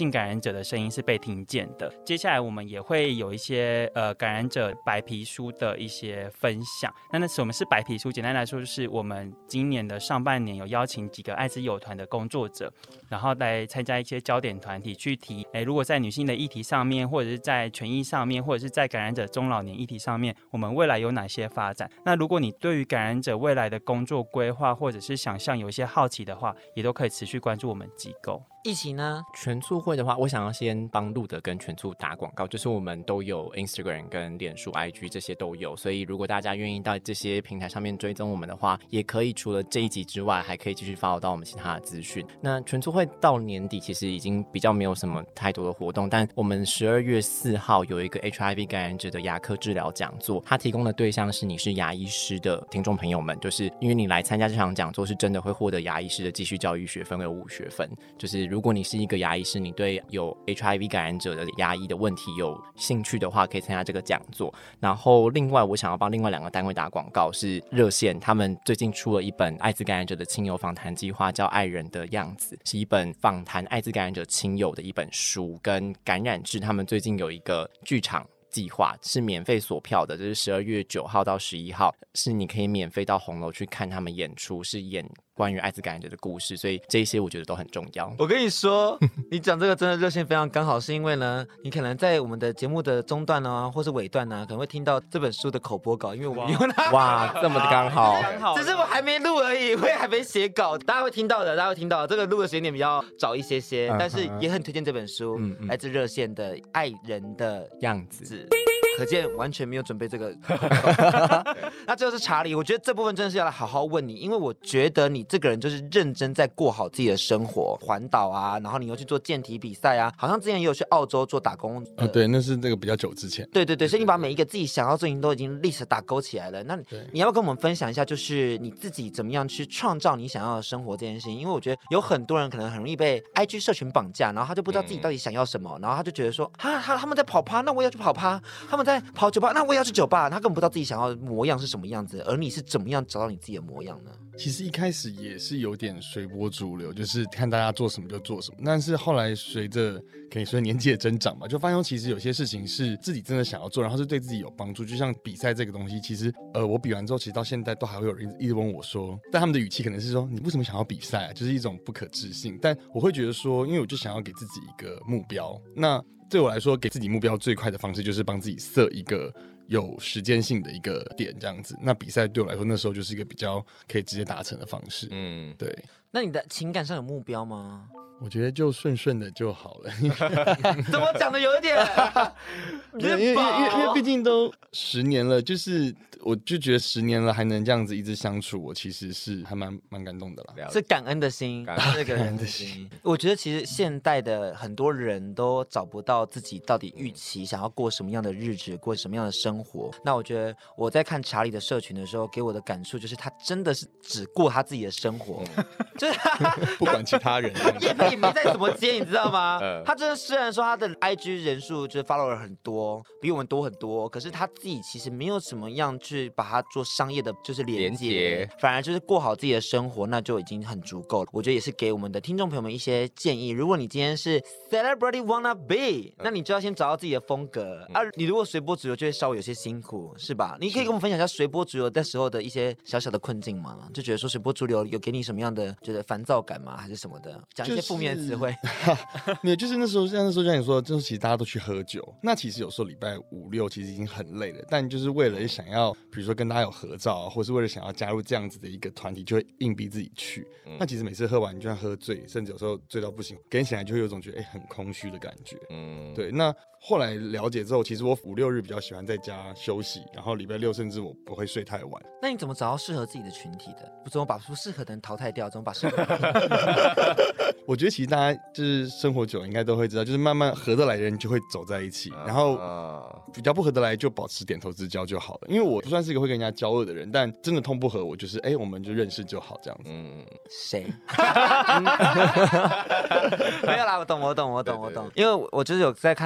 者的声音是被听见的。接下来我们也会有一些呃感染者白皮书的一些分享。那那什么是白皮书？简单来说，就是我们今年的上半年有邀请几个艾滋友团的工作者，然后来参加一些焦点团体去提，哎，如果在女性的议题上面，或者是在权益上面，或者是在感染者中老年议题上面，我们未来有哪些发展？那如果你对于感染者未来的工作规划或者是想象有一些好奇的话，也都可以持续关注我们机构。 一起呢， 全促会的话，我想要先帮路德跟全促打广告，就是我们都有 Instagram 跟脸书 I G 这些都有，所以如果大家愿意到这些平台上面追踪我们的话，也可以除了这一集之外，还可以继续 follow 到我们其他的资讯。那全促会到年底其实已经比较没有什么太多的活动，但我们十二月四号有一个 H I V 感染者的牙科治疗讲座，它提供的对象是你是牙医师的听众朋友们，就是因为你来参加这场讲座，是真的会获得牙医师的继续教育学分，有五学分，就是如果你是一个牙医师，你对有 H I V 感染者的牙医的问题有兴趣的话，可以参加这个讲座。然后另外我想要帮另外两个单位打广告，是热线，他们最近出了一本艾滋感染者的亲友访谈计划，叫《爱人的样子》，是一本访谈艾滋感染者亲友的一本书，跟感染志他们最近有一个剧场计划是免费锁票的，就是十二月九号到十一号，是你可以免费到红楼去看他们演出，是演关于艾滋感染者的故事，所以这些我觉得都很重要。 我跟你说，你讲这个真的热线非常刚好，是因为呢，你可能在我们的节目的中段呢，或是尾段呢，可能会听到这本书的口播稿，因为我们用它。 哇，这么的刚好， 只是我还没录而已，我也还没写稿，大家会听到的，大家会听到的。这个录的时间点比较早一些些，但是也很推荐这本书，嗯嗯来自热线的《爱人的样子》。可见完全没有准备这个。那最后是查理，我觉得这部分真的是要来好好问你，因为我觉得你这个人就是认真在过好自己的生活，环岛啊，然后你又去做健体比赛啊，好像之前也有去澳洲做打工。 啊，对，那是那个比较久之前。 对对对，所以你把每一个自己想要的事情都已经历史打勾起来了。那你要不要跟我们分享一下，就是你自己怎么样去创造你想要的生活这件事情？因为我觉得有很多人可能很容易被 I G 社群绑架，然后他就不知道自己到底想要什么，然后他就觉得说，哈，他他们在跑趴，那我也要去跑趴；他们在跑酒吧，那我也要去酒吧。他根本不知道自己想要的模样是什么样子，而你是怎么样找到你自己的模样呢？ 其实一开始也是有点随波逐流，就是看大家做什么就做什么。但是后来随着可以说年纪的增长嘛，就发现其实有些事情是自己真的想要做，然后是对自己有帮助。就像比赛这个东西，其实呃我比完之后，其实到现在都还会有人一直问我说，但他们的语气可能是说你为什么想要比赛啊？就是一种不可置信。但我会觉得说，因为我就想要给自己一个目标。那对我来说，给自己目标最快的方式就是帮自己设一个有时间性的一个点，这样子。那比赛对我来说，那时候就是一个比较可以直接达成的方式。嗯，对。 那你的情感上有目标吗？ 我觉得就顺顺的就好了。 怎么讲的有一点？ 因为因为因为因为毕竟都十年了，就是我就觉得十年了还能这样子一直相处，我其实是还蛮蛮感动的啦。 是感恩的心，这个人的心。我觉得其实现代的很多人都找不到自己到底预期想要过什么样的日子，过什么样的生活。那我觉得我在看查理的社群的时候，给我的感触就是他真的是只过他自己的生活，就是不管其他人。 也没再怎么接，你知道吗？他真的虽然说他的 I G 人数就是 follower 很多，比我们多很多，可是他自己其实没有什么样去把它做商业的，就是连接，反而就是过好自己的生活，那就已经很足够了。我觉得也是给我们的听众朋友们一些建议。如果你今天是 celebrity wanna be， 那你就要先找到自己的风格啊。你如果随波逐流，就会稍微有些辛苦，是吧？你可以跟我们分享一下随波逐流的时候的一些小小的困境吗？就觉得说随波逐流有给你什么样的觉得烦躁感吗？还是什么的？讲一些负面的词汇。 没有，就是那时候，像那时候像你说，就是其实大家都去喝酒。那其实有时候礼拜五六其实已经很累了，但就是为了想要，比如说跟大家有合照啊，或是为了想要加入这样子的一个团体，就会硬逼自己去。嗯、那其实每次喝完，就算喝醉，甚至有时候醉到不行，隔天醒来就会有一种觉得哎、欸、很空虚的感觉。嗯，对。那后来了解之后，其实我五六日比较喜欢在家休息，然后礼拜六甚至我不会睡太晚。 那你怎么找到适合自己的群体的？不怎么把不适合的人淘汰掉，怎么把适合的人？ 我觉得其实大家就是生活久了应该都会知道，就是慢慢合得来的人就会走在一起，然后比较不合得来就保持点头之交就好了。因为我不算是一个会跟人家交恶的人，但真的通不合，我就是哎、欸，我们就认识就好这样子。嗯， 谁？没有啦，我懂，我懂，我懂，我懂。因为我就是有在看他的社群。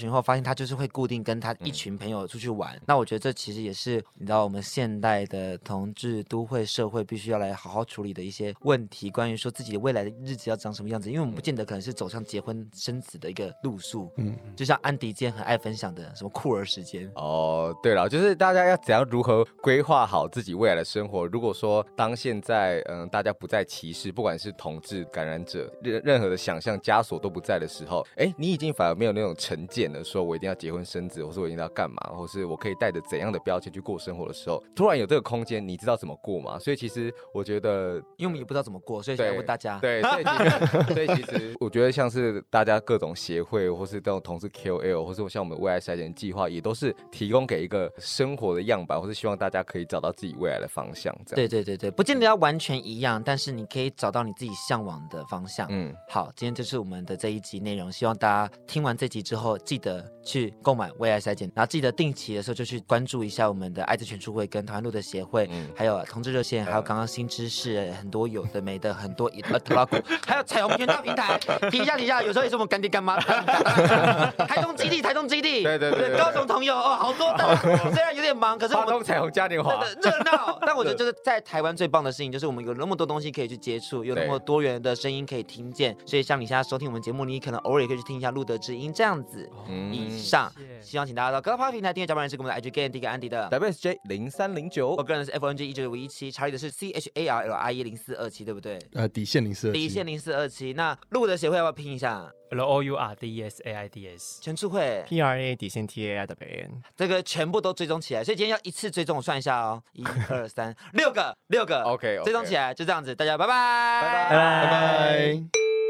寻后，发现他就是会固定跟他一群朋友出去玩。嗯、那我觉得这其实也是你知道我们现代的同志都会社会必须要来好好处理的一些问题，关于说自己的未来的日子要长什么样子，因为我们不见得可能是走上结婚生子的一个路数。嗯，就像安迪今天很爱分享的什么酷儿时间。 哦，对了，就是大家要怎样如何规划好自己未来的生活。如果说当现在嗯大家不再歧视，不管是同志感染者，任任何的想象枷锁都不在的时候，哎，你已经反而没有那种成见了，说我一定要结婚生子，或是我一定要干嘛，或是我可以带着怎样的标签去过生活的时候，突然有这个空间，你知道怎么过吗？所以其实我觉得， 因为我们也不知道怎么过，所以想要问大家。 对，所以其实，所以其实我觉得像是大家各种协会，或是这种同志 K O L， 或是像我们为爱筛检计划，也都是提供给一个生活的样板，或是希望大家可以找到自己未来的方向。这样。 对对对对，不见得要完全一样，但是你可以找到你自己向往的方向。嗯，好，今天就是我们的这一集内容，希望大家听完这集之后，记得去购买为爱筛检，然后记得定期的时候就去关注一下我们的艾滋全促会跟台湾路的协会，嗯、还有同志热线，还有刚刚新知识，很多有的没的，很多呃特拉古，还有彩虹原大平台，提一下提一下，有时候也是我们干爹干妈。台东基地，台东基地， 对对 对, 对， 高雄同友哦，好多的，虽然有点忙，可是我们花东彩虹嘉年华热闹。但我觉得就是在台湾最棒的事情，就是我们有那么多东西可以去接触，有那么多元的声音可以听见。所以像你现在收听我们节目，你可能偶尔也可以去听一下路德之音这样子。嗯、以上，希望请大家到各大平台订阅甲板人士跟我们的 I G Game 第一个安迪的 W S J 零三零九， 我个人是 F N G 一九五一七，查理的是 C H A R L I E 零四二七，对不对？ 呃，底线零四二七， 底线零四二七。那路德协会要不要拼一下？ L O U R D E S A I D S 全促会 P R A 底线 T A I W N， 这个全部都追踪起来，所以今天要一次追踪，我算一下哦，一二三，六个，六个 ，OK， 追踪起来，就这样子，大家拜拜， 拜拜， 拜拜。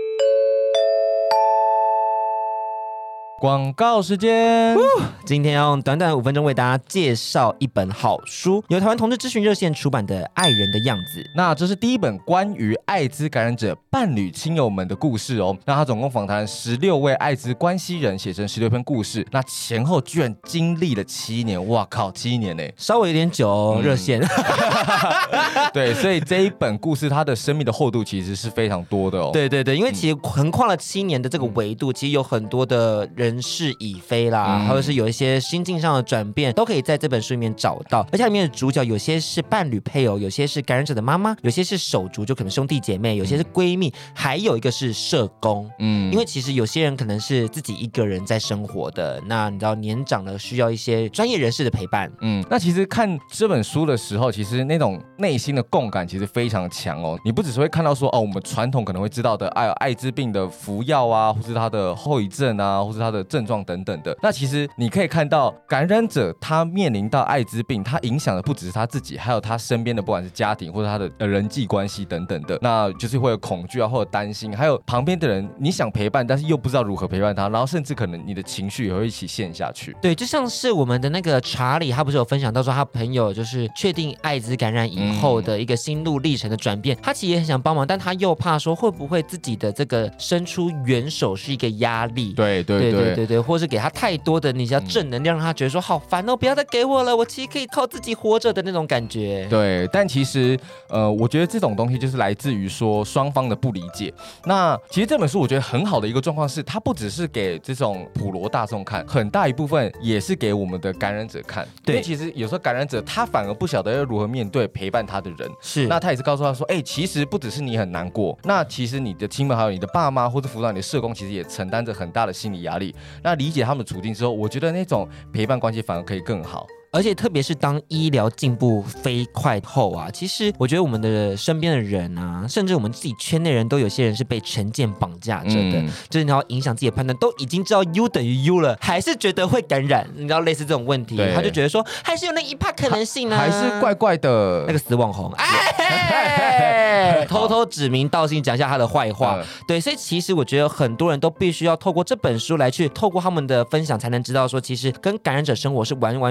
广告时间， 今天要用短短五分钟为大家介绍一本好书，由台湾同志咨询热线出版的《爱人的样子》。 那这是第一本关于艾滋感染者伴侣亲友们的故事哦。那他总共访谈十六位艾滋关系人，写成十六篇故事。那前后居然经历了七年，哇靠，七年呢， 稍微有点久哦，嗯、热线。 对，所以这一本故事它的生命的厚度其实是非常多的哦。 对对对，因为其实横跨了七年的这个维度，嗯、其实有很多的人。人事已非啦，嗯、或者是有一些心境上的转变，都可以在这本书里面找到。而且里面的主角有些是伴侣配偶，有些是感染者的妈妈，有些是手足，就可能兄弟姐妹，有些是闺蜜，还有一个是社工。嗯，因为其实有些人可能是自己一个人在生活的，那你知道年长了需要一些专业人士的陪伴。 嗯，那其实看这本书的时候，其实那种内心的共感其实非常强哦。你不只是会看到说哦，我们传统可能会知道的，哎，艾滋病的服药啊，或是它的后遗症啊，或是它的症状等等的。那其实你可以看到感染者他面临到艾滋病，他影响的不只是他自己，还有他身边的不管是家庭或者他的人际关系等等的，那就是会有恐惧啊，或者担心，还有旁边的人你想陪伴，但是又不知道如何陪伴他，然后甚至可能你的情绪也会一起陷下去。 对，就像是我们的那个查理，他不是有分享到说他朋友就是确定艾滋感染以后的一个心路历程的转变，嗯、他其实也很想帮忙，但他又怕说会不会自己的这个伸出援手是一个压力。 对对对对对对对，或是给他太多的你要正能量，让他觉得说好烦哦，不要再给我了，我其实可以靠自己活着的那种感觉。 对，但其实呃，我觉得这种东西就是来自于说双方的不理解。那其实这本书我觉得很好的一个状况是，它不只是给这种普罗大众看，很大一部分也是给我们的感染者看。对，因为其实有时候感染者他反而不晓得要如何面对陪伴他的人， 是， 那他也是告诉他说，哎、欸，其实不只是你很难过，那其实你的亲朋还有你的爸妈或者辅导你的社工，其实也承担着很大的心理压力。那理解他们的处境之后，我觉得那种陪伴关系反而可以更好。 而且特别是当医疗进步飞快后啊，其实我觉得我们的身边的人啊，甚至我们自己圈内人都有些人是被成见绑架着的，嗯、就是你要影响自己的判断，都已经知道 U 等于 U 了，还是觉得会感染，你知道类似这种问题，他就觉得说还是有那一趴可能性呢、啊， 还是怪怪的。 那个死网红，哎，偷偷指名道姓讲一下他的坏话，嗯、对，所以其实我觉得很多人都必须要透过这本书来去透过他们的分享，才能知道说，其实跟感染者生活是完完全全不需要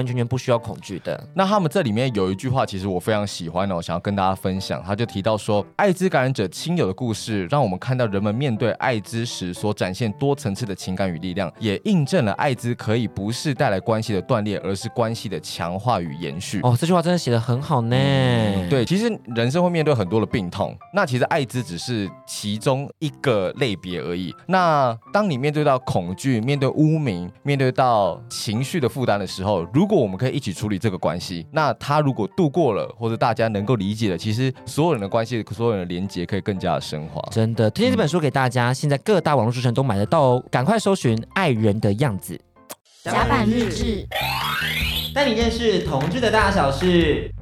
需要恐惧的。 那他们这里面有一句话，其实我非常喜欢哦，想要跟大家分享。他就提到说，艾滋感染者亲友的故事，让我们看到人们面对艾滋时所展现多层次的情感与力量，也印证了艾滋可以不是带来关系的断裂，而是关系的强化与延续。 哦，这句话真的写得很好呢。 嗯、对，其实人生会面对很多的病痛，那其实艾滋只是其中一个类别而已。那当你面对到恐惧、面对污名、面对到情绪的负担的时候，如果我们可以一起处理这个关系，那他如果度过了，或者大家能够理解了，其实所有人的关系、所有人的连结可以更加的升华。 真的，推荐这本书给大家，现在各大网络书城都买得到哦，赶快搜寻《爱人的样子》。 甲板日志， 带你认识同志的大小事。